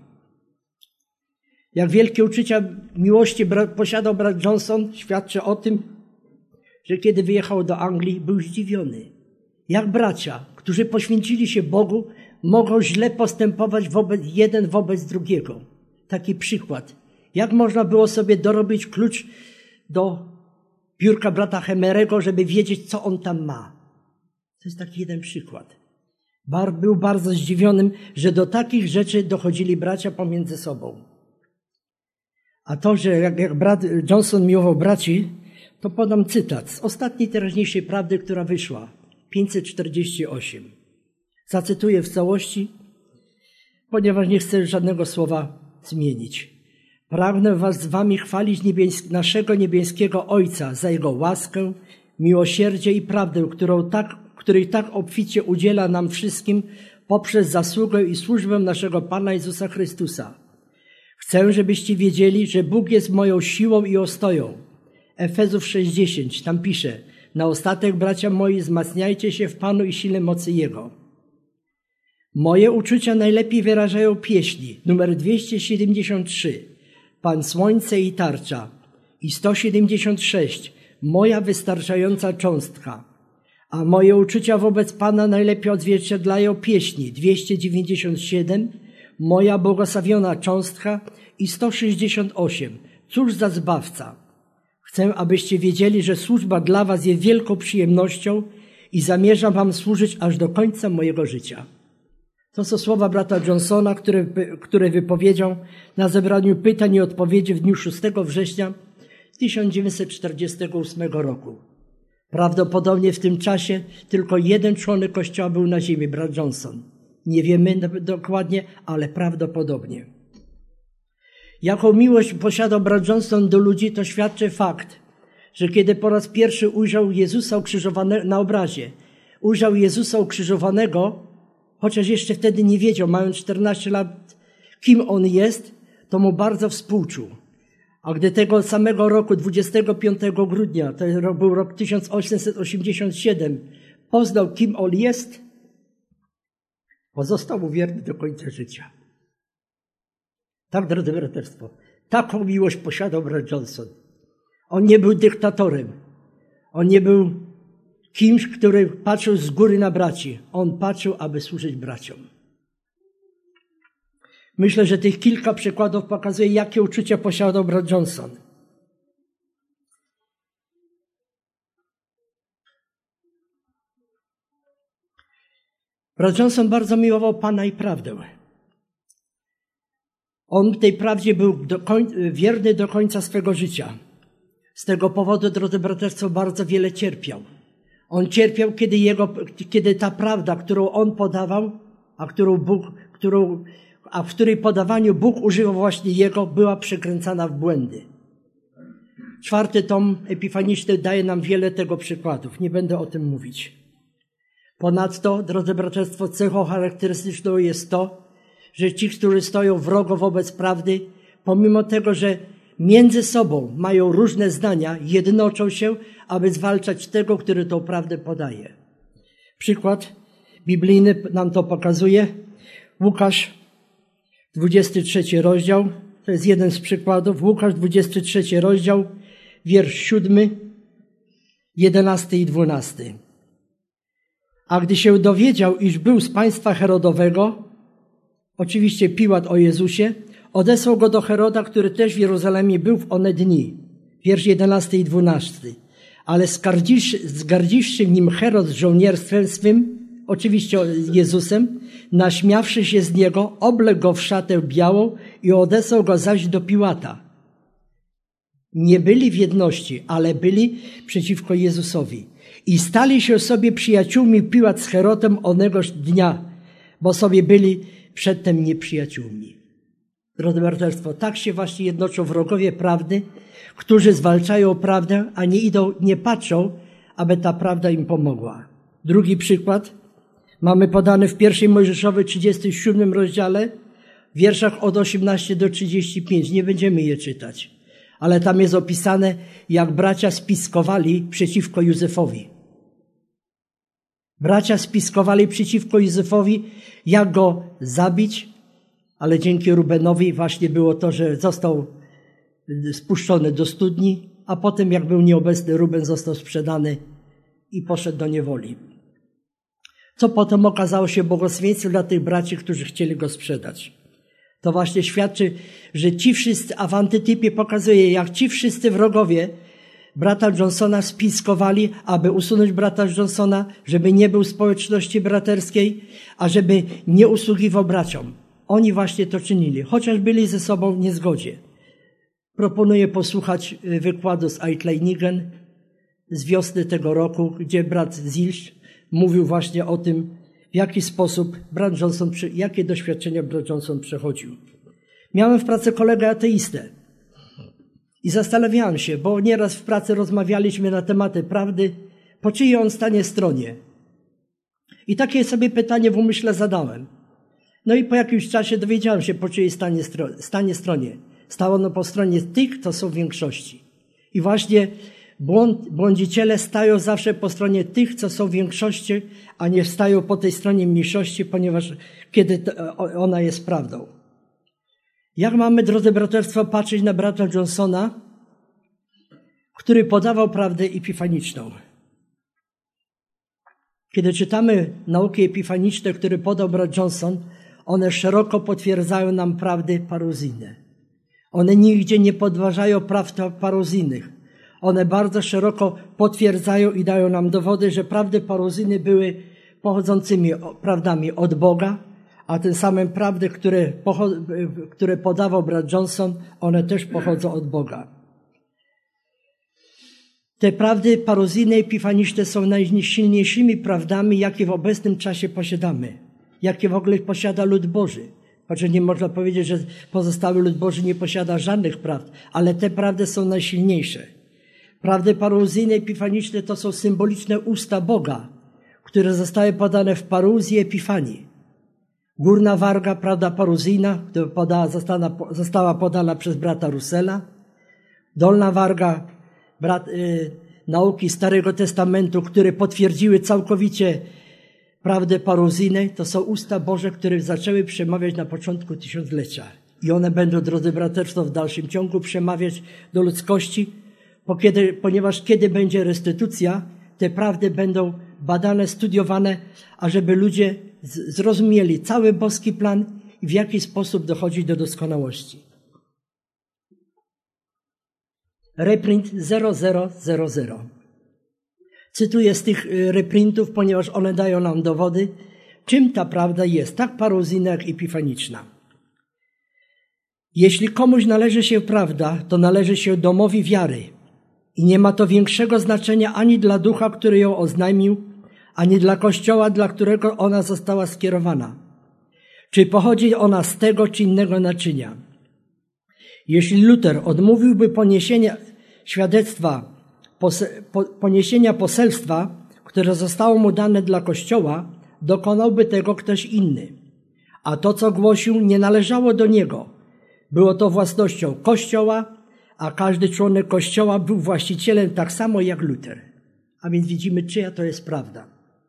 Jak wielkie uczucia miłości posiadał brat Johnson, świadczy o tym, że kiedy wyjechał do Anglii, był zdziwiony. Jak bracia, którzy poświęcili się Bogu, mogą źle postępować wobec, jeden wobec drugiego. Taki przykład. Jak można było sobie dorobić klucz do biurka brata Hemerego, żeby wiedzieć, co on tam ma. To jest taki jeden przykład. Bar był bardzo zdziwionym, że do takich rzeczy dochodzili bracia pomiędzy sobą. A to, że jak, jak brat Johnson miłował braci, to podam cytat z ostatniej teraźniejszej prawdy, która wyszła. pięćset czterdzieści osiem. Zacytuję w całości, ponieważ nie chcę żadnego słowa zmienić. Pragnę was z wami chwalić niebieś, naszego niebieskiego Ojca za Jego łaskę, miłosierdzie i prawdę, którą tak, której tak obficie udziela nam wszystkim poprzez zasługę i służbę naszego Pana Jezusa Chrystusa. Chcę, żebyście wiedzieli, że Bóg jest moją siłą i ostoją. Efezów sześć dziesięć, tam pisze: na ostatek, bracia moi, wzmacniajcie się w Panu i sile mocy Jego. Moje uczucia najlepiej wyrażają pieśni, numer dwieście siedemdziesiąt trzy. Pan Słońce i Tarcza i sto siedemdziesiąt sześć, moja wystarczająca cząstka. A moje uczucia wobec Pana najlepiej odzwierciedlają pieśni dwieście dziewięćdziesiąt siedem, moja błogosławiona cząstka i sto sześćdziesiąt osiem, cóż za Zbawca. Chcę, abyście wiedzieli, że służba dla was jest wielką przyjemnością i zamierzam wam służyć aż do końca mojego życia. To są słowa brata Johnsona, które, które wypowiedział na zebraniu pytań i odpowiedzi w dniu szóstego września tysiąc dziewięćset czterdziestego ósmego roku. Prawdopodobnie w tym czasie tylko jeden członek Kościoła był na ziemi, brat Johnson. Nie wiemy dokładnie, ale prawdopodobnie. Jaką miłość posiadał brat Johnson do ludzi, to świadczy fakt, że kiedy po raz pierwszy ujrzał Jezusa ukrzyżowanego na obrazie, ujrzał Jezusa ukrzyżowanego, chociaż jeszcze wtedy nie wiedział, mając czternaście lat, kim On jest, to mu bardzo współczuł. A gdy tego samego roku, dwudziestego piątego grudnia, to był rok tysiąc osiemset osiemdziesiąty siódmy, poznał, kim On jest, pozostał mu wierny do końca życia. Tak, drodzy braterstwo, taką miłość posiadał brat Johnson. On nie był dyktatorem. On nie był kimś, który patrzył z góry na braci. On patrzył, aby służyć braciom. Myślę, że tych kilka przykładów pokazuje, jakie uczucia posiadał brat Johnson. Brat Johnson bardzo miłował Pana i prawdę. On tej prawdzie był do koń- wierny do końca swego życia. Z tego powodu, drodzy braterstwo, bardzo wiele cierpiał. On cierpiał, kiedy, jego, kiedy ta prawda, którą on podawał, a, którą Bóg, którą, a w której podawaniu Bóg używał właśnie jego, była przekręcana w błędy. Czwarty tom epifaniczny daje nam wiele tego przykładów. Nie będę o tym mówić. Ponadto, drodzy braterstwo, cechą charakterystyczną jest to, że ci, którzy stoją wrogo wobec prawdy, pomimo tego, że między sobą mają różne zdania, jednoczą się, aby zwalczać tego, który tą prawdę podaje. Przykład biblijny nam to pokazuje. Łukasz, dwudziesty trzeci rozdział. To jest jeden z przykładów. Łukasz, dwudziesty trzeci rozdział, wiersz siódmy, jedenasty i dwunasty. A gdy się dowiedział, iż był z państwa Herodowego, oczywiście Piłat o Jezusie, odesłał go do Heroda, który też w Jerozolimie był w one dni. Wiersz jedenasty i dwunasty. Ale zgardziwszy, zgardziwszy nim Herod z żołnierstwem swym, oczywiście Jezusem, naśmiawszy się z niego, obległ go w szatę białą i odesłał go zaś do Piłata. Nie byli w jedności, ale byli przeciwko Jezusowi. I stali się sobie przyjaciółmi Piłat z Herodem onegoż dnia, bo sobie byli przedtem nieprzyjaciółmi. Drodzy braterstwo, tak się właśnie jednoczą wrogowie prawdy, którzy zwalczają prawdę, a nie idą, nie patrzą, aby ta prawda im pomogła. Drugi przykład mamy podany w pierwszej Mojżeszowej trzydziestym siódmym rozdziale, w wierszach od osiemnastego do trzydziestego piątego. Nie będziemy je czytać, ale tam jest opisane, jak bracia spiskowali przeciwko Józefowi. Bracia spiskowali przeciwko Józefowi, jak go zabić, ale dzięki Rubenowi właśnie było to, że został spuszczony do studni, a potem, jak był nieobecny, Ruben został sprzedany i poszedł do niewoli. Co potem okazało się błogosławieństwem dla tych braci, którzy chcieli go sprzedać. To właśnie świadczy, że ci wszyscy, a w antytypie pokazuje, jak ci wszyscy wrogowie brata Johnsona spiskowali, aby usunąć brata Johnsona, żeby nie był społeczności braterskiej, a żeby nie usługiwał braciom. Oni właśnie to czynili, chociaż byli ze sobą w niezgodzie. Proponuję posłuchać wykładu z Eitleinigen z wiosny tego roku, gdzie brat Zilch mówił właśnie o tym, w jaki sposób brat Johnson, jakie doświadczenia brat Johnson przechodził. Miałem w pracy kolegę ateistę i zastanawiałem się, bo nieraz w pracy rozmawialiśmy na tematy prawdy, po czyjej on stanie stronie. I takie sobie pytanie w umyśle zadałem. No i po jakimś czasie dowiedziałem się, po czyjej stanie, stro- stanie stronie. Stało ono po stronie tych, co są w większości. I właśnie błąd, błądziciele stają zawsze po stronie tych, co są w większości, a nie stają po tej stronie mniejszości, ponieważ kiedy to, ona jest prawdą. Jak mamy, drodzy braterstwo, patrzeć na brata Johnsona, który podawał prawdę epifaniczną? Kiedy czytamy nauki epifaniczne, które podał brat Johnson, one szeroko potwierdzają nam prawdy paruzyjne. One nigdzie nie podważają prawd paruzyjnych. One bardzo szeroko potwierdzają i dają nam dowody, że prawdy paruzyjne były pochodzącymi prawdami od Boga, a tym samym prawdy, które, które podawał brat Johnson, one też pochodzą od Boga. Te prawdy paruzyjne i epifaniczne są najsilniejszymi prawdami, jakie w obecnym czasie posiadamy. jakie w ogóle posiada lud Boży. Chociaż nie można powiedzieć, że pozostały lud Boży nie posiada żadnych prawd, ale te prawdy są najsilniejsze. Prawdy paruzyjne, epifaniczne to są symboliczne usta Boga, które zostały podane w paruzji Epifanii. Górna warga, prawda paruzyjna, która podała, została, została podana przez brata Russella. Dolna warga, brat, y, nauki Starego Testamentu, które potwierdziły całkowicie prawdę paruzyjną, to są usta Boże, które zaczęły przemawiać na początku tysiąclecia. I one będą, drodzy braterstwo, w dalszym ciągu przemawiać do ludzkości, bo kiedy, ponieważ kiedy będzie restytucja, te prawdy będą badane, studiowane, ażeby ludzie zrozumieli cały boski plan i w jaki sposób dochodzi do doskonałości. Reprint zero zero zero zero. Cytuję z tych reprintów, ponieważ one dają nam dowody, czym ta prawda jest, tak paruzyjna jak epifaniczna. Jeśli komuś należy się prawda, to należy się domowi wiary i nie ma to większego znaczenia ani dla ducha, który ją oznajmił, ani dla Kościoła, dla którego ona została skierowana. Czy pochodzi ona z tego czy innego naczynia. Jeśli Luter odmówiłby poniesienia świadectwa, poniesienia poselstwa, które zostało mu dane dla Kościoła, dokonałby tego ktoś inny. A to, co głosił, nie należało do niego. Było to własnością Kościoła, a każdy członek Kościoła był właścicielem tak samo jak Luter. A więc widzimy, czyja to jest prawda.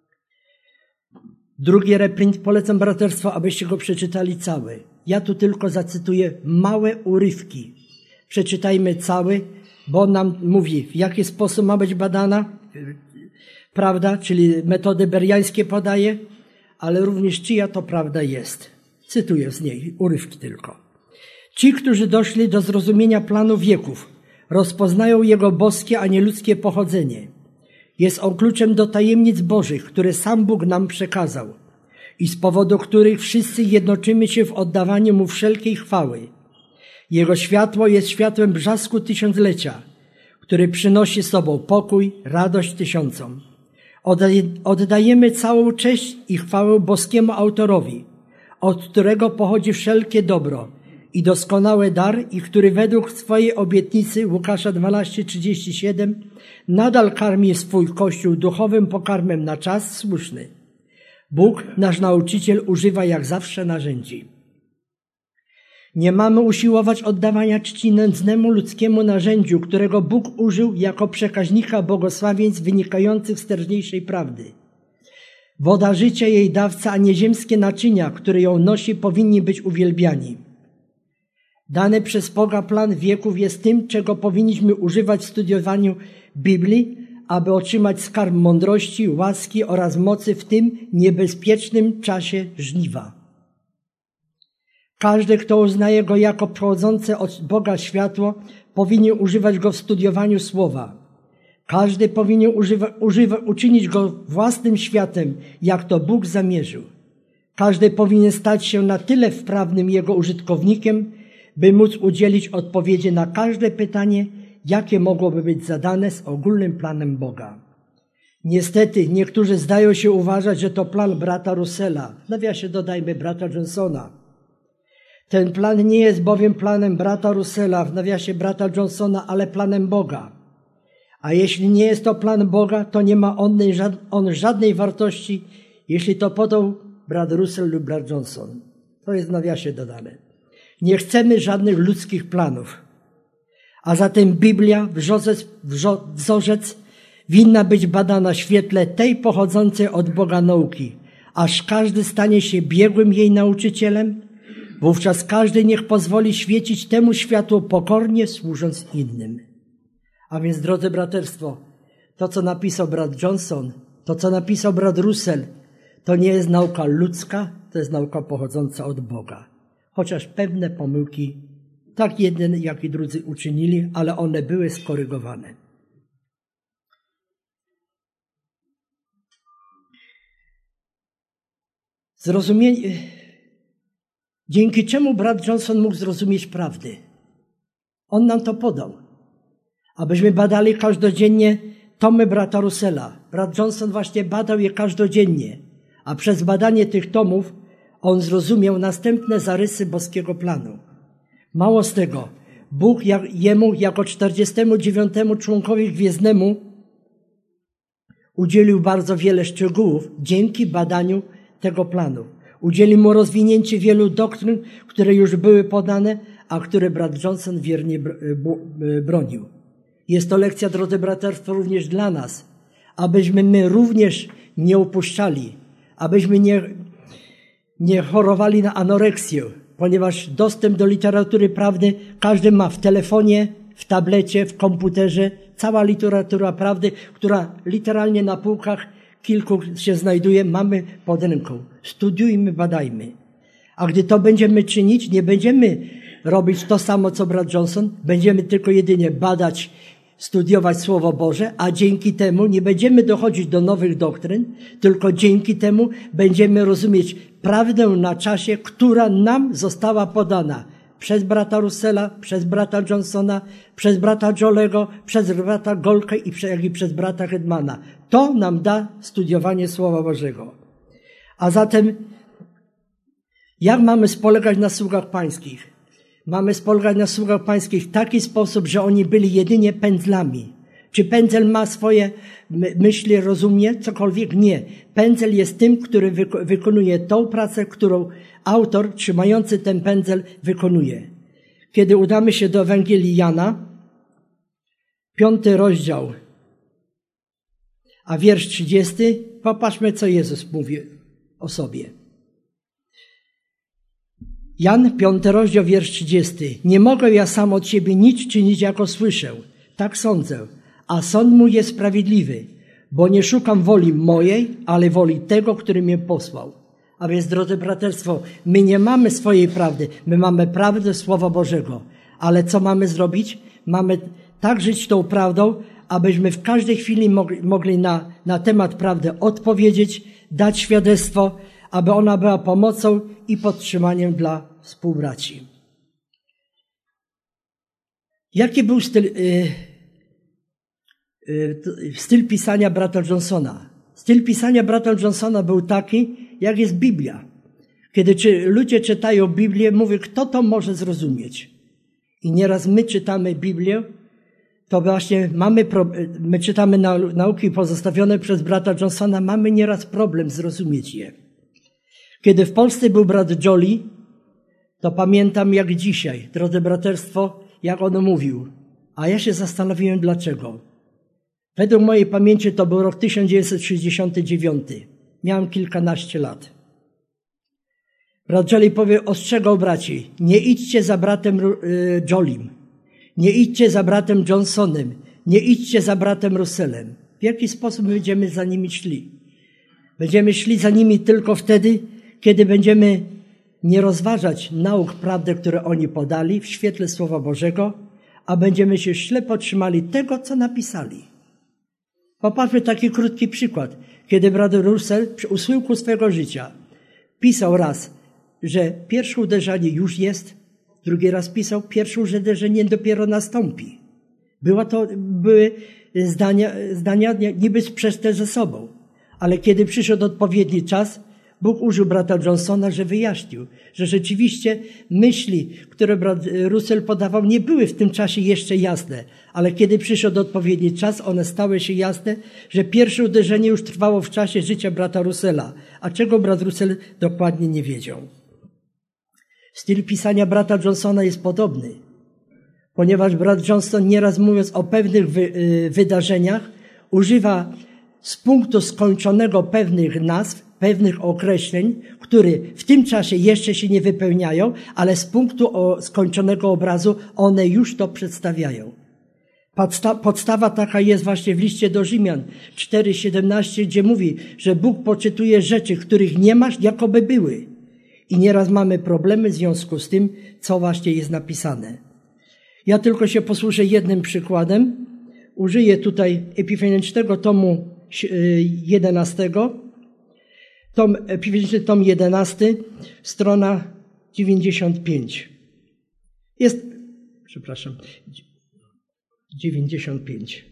Drugi reprint polecam braterstwo, abyście go przeczytali cały. Ja tu tylko zacytuję małe urywki. Przeczytajmy cały, bo on nam mówi, w jaki sposób ma być badana prawda, czyli metody beriańskie podaje, ale również czyja to prawda jest. Cytuję z niej urywki tylko. Ci, którzy doszli do zrozumienia planu wieków, rozpoznają jego boskie, a nie ludzkie pochodzenie. Jest on kluczem do tajemnic Bożych, które sam Bóg nam przekazał i z powodu których wszyscy jednoczymy się w oddawaniu Mu wszelkiej chwały. Jego światło jest światłem brzasku tysiąclecia, który przynosi z sobą pokój, radość tysiącom. Oddajemy całą cześć i chwałę boskiemu autorowi, od którego pochodzi wszelkie dobro i doskonały dar i który według swojej obietnicy Łukasza dwanaście trzydzieści siedem nadal karmi swój Kościół duchowym pokarmem na czas słuszny. Bóg, nasz nauczyciel, używa jak zawsze narzędzi. Nie mamy usiłować oddawania czci nędznemu ludzkiemu narzędziu, którego Bóg użył jako przekaźnika błogosławieństw wynikających z teraźniejszej prawdy. Woda życia, jej dawca, a nie ziemskie naczynia, które ją nosi, powinni być uwielbiani. Dany przez Boga plan wieków jest tym, czego powinniśmy używać w studiowaniu Biblii, aby otrzymać skarb mądrości, łaski oraz mocy w tym niebezpiecznym czasie żniwa. Każdy, kto uznaje go jako pochodzące od Boga światło, powinien używać go w studiowaniu Słowa. Każdy powinien używa, używa, uczynić go własnym światem, jak to Bóg zamierzył. Każdy powinien stać się na tyle wprawnym jego użytkownikiem, by móc udzielić odpowiedzi na każde pytanie, jakie mogłoby być zadane z ogólnym planem Boga. Niestety niektórzy zdają się uważać, że to plan brata Russella, w nawiasie dodajmy brata Johnsona. Ten plan nie jest bowiem planem brata Russella, w nawiasie brata Johnsona, ale planem Boga. A jeśli nie jest to plan Boga, to nie ma on, on żadnej wartości, jeśli to podał brat Russell lub brat Johnson. To jest w nawiasie dodane. Nie chcemy żadnych ludzkich planów. A zatem Biblia, wzorzec, wzorzec winna być badana w świetle tej pochodzącej od Boga nauki, aż każdy stanie się biegłym jej nauczycielem. Wówczas każdy niech pozwoli świecić temu światłu pokornie, służąc innym. A więc, drodzy braterstwo, to, co napisał brat Johnson, to, co napisał brat Russell, to nie jest nauka ludzka, to jest nauka pochodząca od Boga. Chociaż pewne pomyłki, tak jeden, jak i drudzy uczynili, ale one były skorygowane. Zrozumienie... Dzięki czemu brat Johnson mógł zrozumieć prawdy? On nam to podał. Abyśmy badali każdodziennie tomy brata Russella. Brat Johnson właśnie badał je każdodziennie, a przez badanie tych tomów on zrozumiał następne zarysy boskiego planu. Mało z tego, Bóg jak, jemu jako czterdziestemu dziewiątemu członkowi gwiezdnemu udzielił bardzo wiele szczegółów dzięki badaniu tego planu. Udzielił mu rozwinięcie wielu doktryn, które już były podane, a które brat Johnson wiernie bronił. Jest to lekcja, drodzy braterstwo, również dla nas, abyśmy my również nie upuszczali, abyśmy nie, nie chorowali na anoreksję, ponieważ dostęp do literatury prawdy każdy ma w telefonie, w tablecie, w komputerze. Cała literatura prawdy, która literalnie na półkach kilku się znajduje, mamy pod ręką. Studiujmy, badajmy. A gdy to będziemy czynić, nie będziemy robić to samo, co brat Johnson, będziemy tylko jedynie badać, studiować Słowo Boże, a dzięki temu nie będziemy dochodzić do nowych doktryn, tylko dzięki temu będziemy rozumieć prawdę na czasie, która nam została podana przez brata Russella, przez brata Johnsona, przez brata Jolego, przez brata Golkę i jak i przez brata Hedmana. To nam da studiowanie Słowa Bożego. A zatem, jak mamy spolegać na sługach pańskich? Mamy spolegać na sługach pańskich w taki sposób, że oni byli jedynie pędzlami. Czy pędzel ma swoje myśli, rozumie? Cokolwiek? Nie. Pędzel jest tym, który wykonuje tą pracę, którą autor trzymający ten pędzel wykonuje. Kiedy udamy się do Ewangelii Jana, piąty rozdział, a wiersz trzydziesty, popatrzmy, co Jezus mówi o sobie. Jan, piąty rozdział, wiersz trzydziesty. Nie mogę ja sam od siebie nic czynić, jako słyszę. Tak sądzę. A sąd mój jest sprawiedliwy, bo nie szukam woli mojej, ale woli tego, który mnie posłał. A więc, drodzy braterstwo, my nie mamy swojej prawdy. My mamy prawdę Słowa Bożego. Ale co mamy zrobić? Mamy tak żyć tą prawdą, abyśmy w każdej chwili mogli, mogli na, na temat prawdy odpowiedzieć, dać świadectwo, aby ona była pomocą i podtrzymaniem dla współbraci. Jaki był styl, yy, yy, styl pisania brata Johnsona? Styl pisania brata Johnsona był taki, jak jest Biblia. Kiedy czy, ludzie czytają Biblię, mówię, kto to może zrozumieć? I nieraz my czytamy Biblię, to właśnie mamy, my czytamy nauki pozostawione przez brata Johnsona, mamy nieraz problem zrozumieć je. Kiedy w Polsce był brat Jolly, to pamiętam jak dzisiaj, drodzy braterstwo, jak on mówił. A ja się zastanowiłem dlaczego. Według mojej pamięci to był rok tysiąc dziewięćset sześćdziesiąty dziewiąty. Miałem kilkanaście lat. Brat Jolly powie, ostrzegał braci, nie idźcie za bratem Jollym, nie idźcie za bratem Johnsonem, nie idźcie za bratem Russellem. W jaki sposób będziemy za nimi szli? Będziemy szli za nimi tylko wtedy, kiedy będziemy nie rozważać nauk prawdy, które oni podali w świetle Słowa Bożego, a będziemy się ślepo trzymali tego, co napisali. Popatrzmy taki krótki przykład. Kiedy brat Russell u schyłku swego życia pisał raz, że pierwsze uderzenie już jest, drugi raz pisał, pierwsze uderzenie dopiero nastąpi. Była to, były zdania, zdania niby sprzeczne ze sobą, ale kiedy przyszedł odpowiedni czas, Bóg użył brata Johnsona, że wyjaśnił, że rzeczywiście myśli, które brat Russell podawał, nie były w tym czasie jeszcze jasne, ale kiedy przyszedł odpowiedni czas, one stały się jasne, że pierwsze uderzenie już trwało w czasie życia brata Russella, a czego brat Russell dokładnie nie wiedział. Styl pisania brata Johnsona jest podobny, ponieważ brat Johnson nieraz mówiąc o pewnych wy, y, wydarzeniach używa z punktu skończonego pewnych nazw, pewnych określeń, które w tym czasie jeszcze się nie wypełniają, ale z punktu skończonego obrazu one już to przedstawiają. Podsta- podstawa taka jest właśnie w liście do Rzymian cztery siedemnaście, gdzie mówi, że Bóg poczytuje rzeczy, których nie masz, jakoby były. I nieraz mamy problemy w związku z tym, co właśnie jest napisane. Ja tylko się posłużę jednym przykładem. Użyję tutaj epifenicznego tomu jedenastego. Tom, epifeniczny tom jedenasty, strona dziewięćdziesiąt pięć. Jest, przepraszam, dziewięćdziesiąt pięć.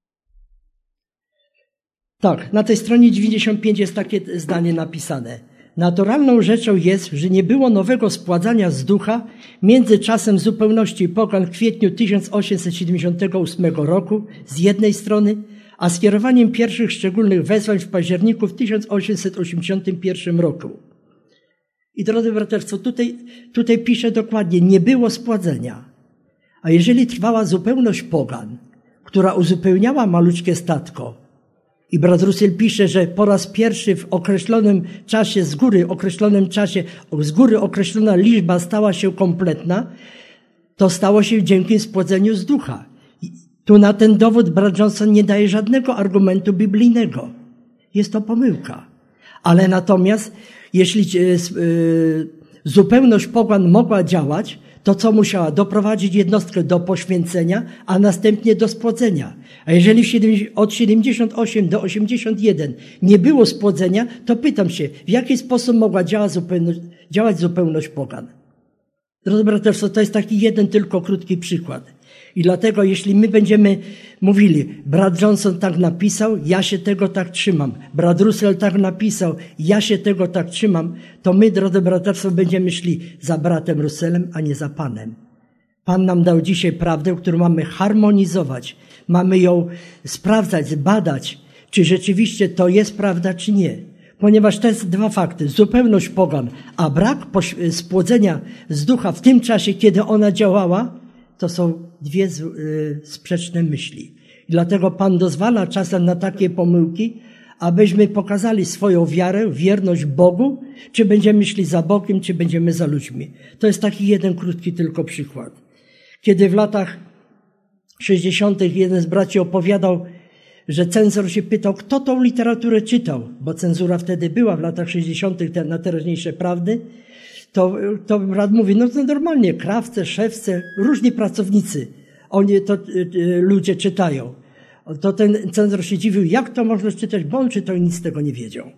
Tak, na tej stronie dziewięćdziesiąt pięć jest takie zdanie napisane. Naturalną rzeczą jest, że nie było nowego spładzania z ducha między czasem zupełności pogan w kwietniu tysiąc osiemset siedemdziesiątego ósmego roku z jednej strony, a skierowaniem pierwszych szczególnych wezwań w październiku w tysiąc osiemset osiemdziesiątym pierwszym roku. I drodzy braterstwo, tutaj, tutaj pisze dokładnie, nie było spładzenia. A jeżeli trwała zupełność pogan, która uzupełniała maluczkie statko, i brat Russell pisze, że po raz pierwszy w określonym czasie, z góry określonym czasie, z góry określona liczba stała się kompletna, to stało się dzięki spłodzeniu z ducha. Tu na ten dowód brat Johnson nie daje żadnego argumentu biblijnego. Jest to pomyłka. Ale natomiast, jeśli zupełność pogan mogła działać, to co musiała? Doprowadzić jednostkę do poświęcenia, a następnie do spłodzenia. A jeżeli od siedemdziesiąt osiem do osiemdziesiąt jeden nie było spłodzenia, to pytam się, w jaki sposób mogła działać zupełność, działać zupełność pogan? Drodzy braterstwo, to jest taki jeden tylko krótki przykład. I dlatego, jeśli my będziemy mówili, brat Johnson tak napisał, ja się tego tak trzymam, brat Russell tak napisał, ja się tego tak trzymam, to my, drodzy braterstwo, będziemy szli za bratem Russellem, a nie za Panem. Pan nam dał dzisiaj prawdę, którą mamy harmonizować, mamy ją sprawdzać, badać, czy rzeczywiście to jest prawda, czy nie. Ponieważ to jest dwa fakty, zupełność pogan, a brak spłodzenia z ducha w tym czasie, kiedy ona działała, to są dwie sprzeczne myśli. I dlatego Pan dozwala czasem na takie pomyłki, abyśmy pokazali swoją wiarę, wierność Bogu, czy będziemy szli za Bogiem, czy będziemy za ludźmi. To jest taki jeden krótki tylko przykład. Kiedy w latach sześćdziesiątych jeden z braci opowiadał, że cenzor się pytał, kto tą literaturę czytał, bo cenzura wtedy była w latach sześćdziesiątych na teraźniejsze prawdy, to, to brat mówi, no to normalnie, krawce, szewce, różni pracownicy, oni to y, ludzie czytają. To ten cenzor się dziwił, jak to można czytać, bo on czytał i nic z tego nie wiedział.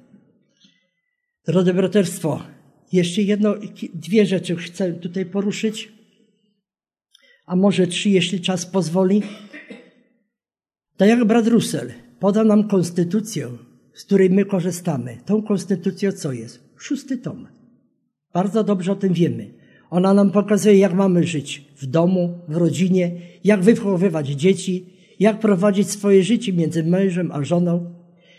Drodzy braterstwo, jeszcze jedno, dwie rzeczy chcę tutaj poruszyć, a może trzy, jeśli czas pozwoli. Tak jak brat Russell podał nam konstytucję, z której my korzystamy. Tą konstytucją co jest? Szósty tom. Bardzo dobrze o tym wiemy. Ona nam pokazuje, jak mamy żyć w domu, w rodzinie, jak wychowywać dzieci, jak prowadzić swoje życie między mężem a żoną,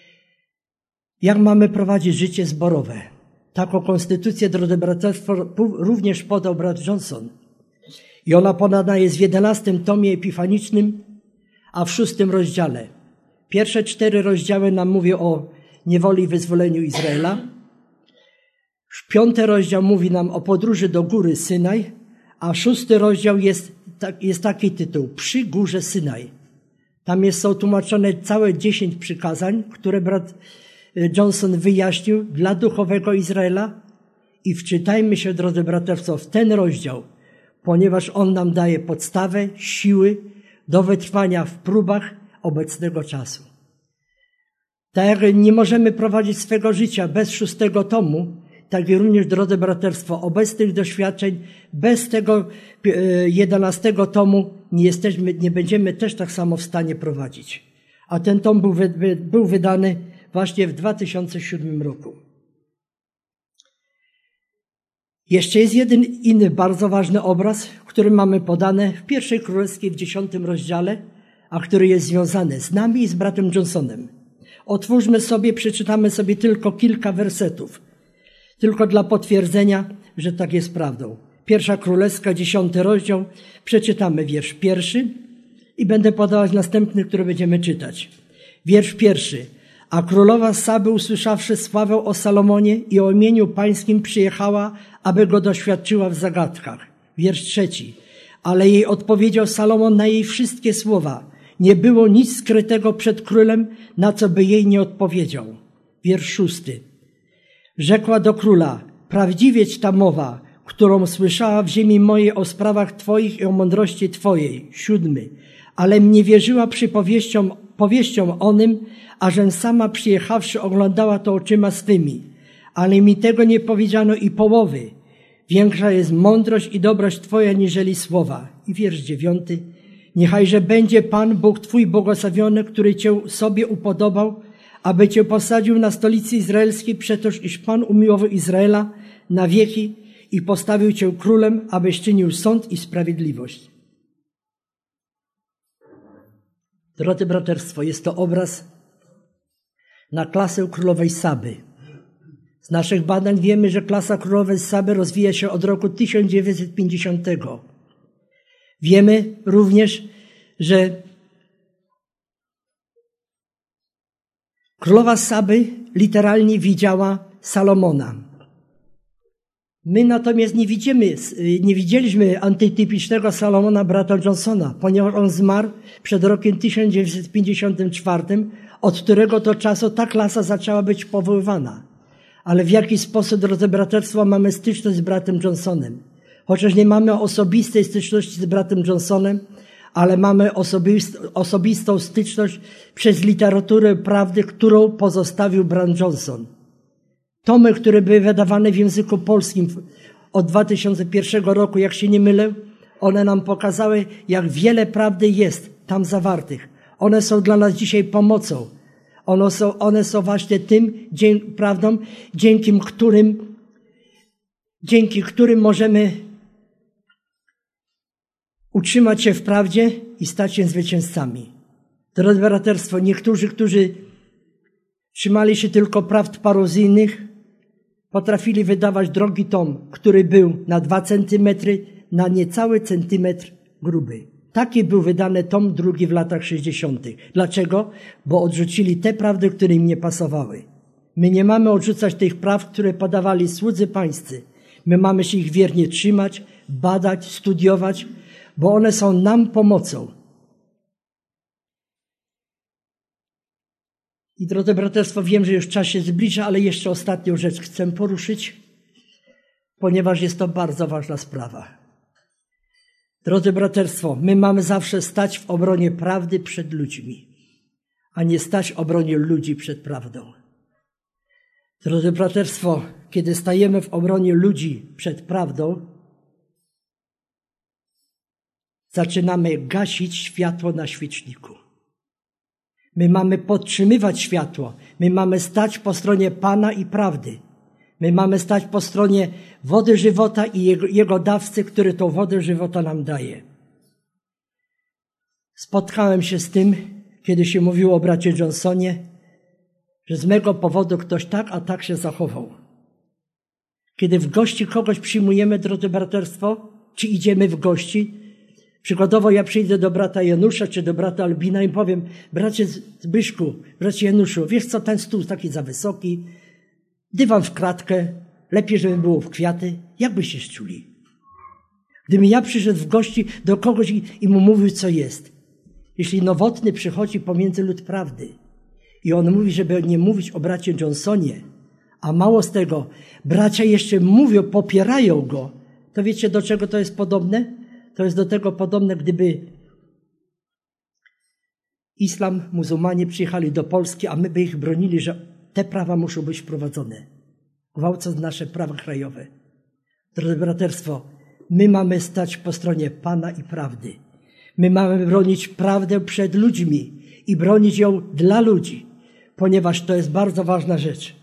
jak mamy prowadzić życie zborowe. Taką konstytucję, drodzy braterstwo, również podał brat Johnson. I ona podana jest w jedenastym tomie epifanicznym, a w szóstym rozdziale. Pierwsze cztery rozdziały nam mówią o niewoli i wyzwoleniu Izraela. Piąty rozdział mówi nam o podróży do góry Synaj, a szósty rozdział jest, jest taki tytuł, Przy górze Synaj. Tam jest, są tłumaczone całe dziesięć przykazań, które brat Johnson wyjaśnił dla duchowego Izraela i wczytajmy się, drodzy braterstwo, w ten rozdział, ponieważ on nam daje podstawę, siły do wytrwania w próbach obecnego czasu. Tak jak nie możemy prowadzić swego życia bez szóstego tomu, tak i również, drodzy braterstwo, obecnych doświadczeń, bez tego jedenastego tomu nie jesteśmy, nie będziemy też tak samo w stanie prowadzić. A ten tom był, wy, był wydany właśnie w dwa tysiące siódmym roku. Jeszcze jest jeden inny bardzo ważny obraz, który mamy podane w pierwszej królewskiej w dziesiątym rozdziale, a który jest związany z nami i z bratem Johnsonem. Otwórzmy sobie, przeczytamy sobie tylko kilka wersetów. Tylko dla potwierdzenia, że tak jest prawdą. Pierwsza Królewska, dziesiąty rozdział, przeczytamy wiersz pierwszy i będę podawać następny, który będziemy czytać. Wiersz pierwszy. A królowa Saby, usłyszawszy sławę o Salomonie i o imieniu pańskim, przyjechała, aby go doświadczyła w zagadkach. Wiersz trzeci. Ale jej odpowiedział Salomon na jej wszystkie słowa. Nie było nic skrytego przed królem, na co by jej nie odpowiedział. Wiersz szósty. Rzekła do króla, prawdziwieć ta mowa, którą słyszała w ziemi mojej o sprawach Twoich i o mądrości Twojej. Siódmy. Ale mnie wierzyła przypowieściom, powieściom onym, ażem sama przyjechawszy oglądała to oczyma swymi. Ale mi tego nie powiedziano i połowy. Większa jest mądrość i dobroć Twoja niżeli słowa. I wiersz dziewiąty. Niechajże będzie Pan, Bóg Twój błogosławiony, który Cię sobie upodobał, aby Cię posadził na stolicy izraelskiej, przetoż iż Pan umiłował Izraela na wieki i postawił Cię królem, abyś czynił sąd i sprawiedliwość. Drodzy braterstwo, jest to obraz na klasę królowej Saby. Z naszych badań wiemy, że klasa królowej Saby rozwija się od roku tysiąc dziewięćset pięćdziesiątego. Wiemy również, że królowa Saby literalnie widziała Salomona. My natomiast nie widzimy, nie widzieliśmy antytypicznego Salomona brata Johnsona, ponieważ on zmarł przed rokiem tysiąc dziewięćset pięćdziesiątym czwartym, od którego to czasu ta klasa zaczęła być powoływana. Ale w jaki sposób, drodzy braterstwo, mamy styczność z bratem Johnsonem? Chociaż nie mamy osobistej styczności z bratem Johnsonem, ale mamy osobist, osobistą styczność przez literaturę prawdy, którą pozostawił brat Johnson. Tomy, które były wydawane w języku polskim od dwa tysiące pierwszego roku, jak się nie mylę, one nam pokazały, jak wiele prawdy jest tam zawartych. One są dla nas dzisiaj pomocą. One są, one są właśnie tym dzięki, prawdą, dzięki którym, dzięki którym możemy utrzymać się w prawdzie i stać się zwycięzcami. Drodzy braterstwo, niektórzy, którzy trzymali się tylko prawd parozyjnych, potrafili wydawać drogi tom, który był na dwa centymetry, na niecały centymetr gruby. Taki był wydany tom drugi w latach sześćdziesiątych. Dlaczego? Bo odrzucili te prawdy, które im nie pasowały. My nie mamy odrzucać tych praw, które podawali słudzy pańscy. My mamy się ich wiernie trzymać, badać, studiować, bo one są nam pomocą. I drodzy braterstwo, wiem, że już czas się zbliża, ale jeszcze ostatnią rzecz chcę poruszyć, ponieważ jest to bardzo ważna sprawa. Drodzy braterstwo, my mamy zawsze stać w obronie prawdy przed ludźmi, a nie stać w obronie ludzi przed prawdą. Drodzy braterstwo, kiedy stajemy w obronie ludzi przed prawdą, zaczynamy gasić światło na świeczniku. My mamy podtrzymywać światło. My mamy stać po stronie Pana i prawdy. My mamy stać po stronie wody żywota i Jego, Jego dawcy, który tą wodę żywota nam daje. Spotkałem się z tym, kiedy się mówiło o bracie Johnsonie, że z mego powodu ktoś tak, a tak się zachował. Kiedy w gości kogoś przyjmujemy, drodzy braterstwo, czy idziemy w gości, przykładowo ja przyjdę do brata Janusza czy do brata Albina i powiem: bracie Zbyszku, bracie Januszu, wiesz co, ten stół taki za wysoki, dywan w kratkę, lepiej, żeby było w kwiaty. Jak byście się czuli? Gdybym ja przyszedł w gości do kogoś i, i mu mówił, co jest. Jeśli Nowotny przychodzi pomiędzy lud prawdy i on mówi, żeby nie mówić o bracie Johnsonie, a mało z tego, bracia jeszcze mówią, popierają go, to wiecie, do czego to jest podobne? To jest do tego podobne, gdyby islam, muzułmanie przyjechali do Polski, a my by ich bronili, że te prawa muszą być wprowadzone, gwałcąc nasze prawa krajowe. Drodzy braterstwo, my mamy stać po stronie Pana i prawdy. My mamy bronić prawdę przed ludźmi i bronić ją dla ludzi, ponieważ to jest bardzo ważna rzecz.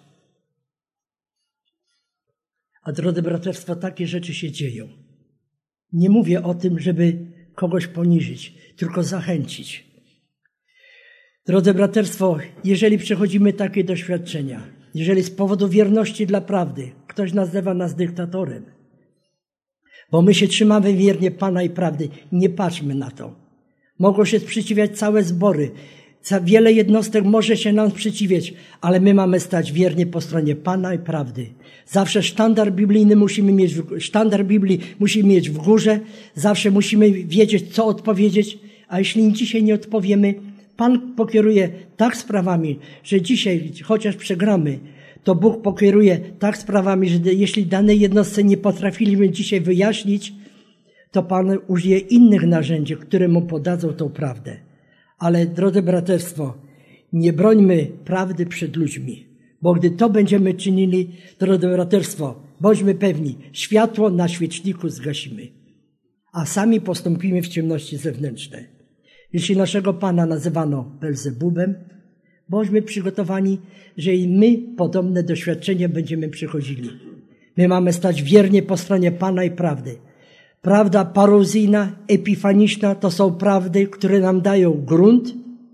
A drodzy braterstwo, takie rzeczy się dzieją. Nie mówię o tym, żeby kogoś poniżyć, tylko zachęcić. Drodzy braterstwo, jeżeli przechodzimy takie doświadczenia, jeżeli z powodu wierności dla prawdy ktoś nazywa nas dyktatorem, bo my się trzymamy wiernie Pana i prawdy, nie patrzmy na to. Mogą się sprzeciwiać całe zbory, wiele jednostek może się nam sprzeciwiać, ale my mamy stać wiernie po stronie Pana i prawdy. Zawsze sztandar biblijny musimy mieć, sztandar Biblii musimy mieć w górze, zawsze musimy wiedzieć, co odpowiedzieć, a jeśli dzisiaj nie odpowiemy, Pan pokieruje tak sprawami, że dzisiaj, chociaż przegramy, to Bóg pokieruje tak sprawami, że jeśli danej jednostce nie potrafiliśmy dzisiaj wyjaśnić, to Pan użyje innych narzędzi, które mu podadzą tą prawdę. Ale, drodzy braterstwo, nie brońmy prawdy przed ludźmi, bo gdy to będziemy czynili, drodzy braterstwo, bądźmy pewni, światło na świeczniku zgasimy, a sami postąpimy w ciemności zewnętrznej. Jeśli naszego Pana nazywano Belzebubem, Bądźmy przygotowani, że i my podobne doświadczenia będziemy przechodzili. My mamy stać wiernie po stronie Pana i prawdy. Prawda paruzyjna, epifaniczna to są prawdy, które nam dają grunt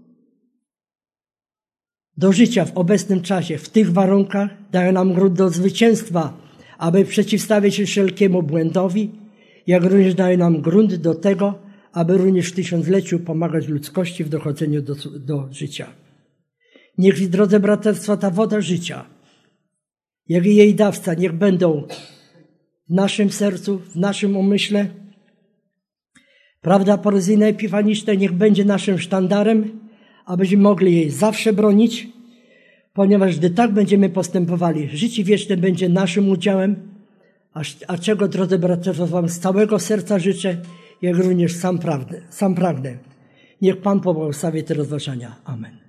do życia w obecnym czasie, w tych warunkach, dają nam grunt do zwycięstwa, aby przeciwstawić się wszelkiemu błędowi, jak również dają nam grunt do tego, aby również w tysiącleciu pomagać ludzkości w dochodzeniu do, do życia. Niech, drodzy braterstwa, ta woda życia, jak i jej dawca, niech będą w naszym sercu, w naszym umyśle. Prawda paruzyjna epifaniczna niech będzie naszym sztandarem, abyśmy mogli jej zawsze bronić, ponieważ gdy tak będziemy postępowali, życie wieczne będzie naszym udziałem, a, a czego, drodzy braterstwo, wam z całego serca życzę, jak również sam pragnę. Sam pragnę. Niech Pan pobłogosławi te rozważania. Amen.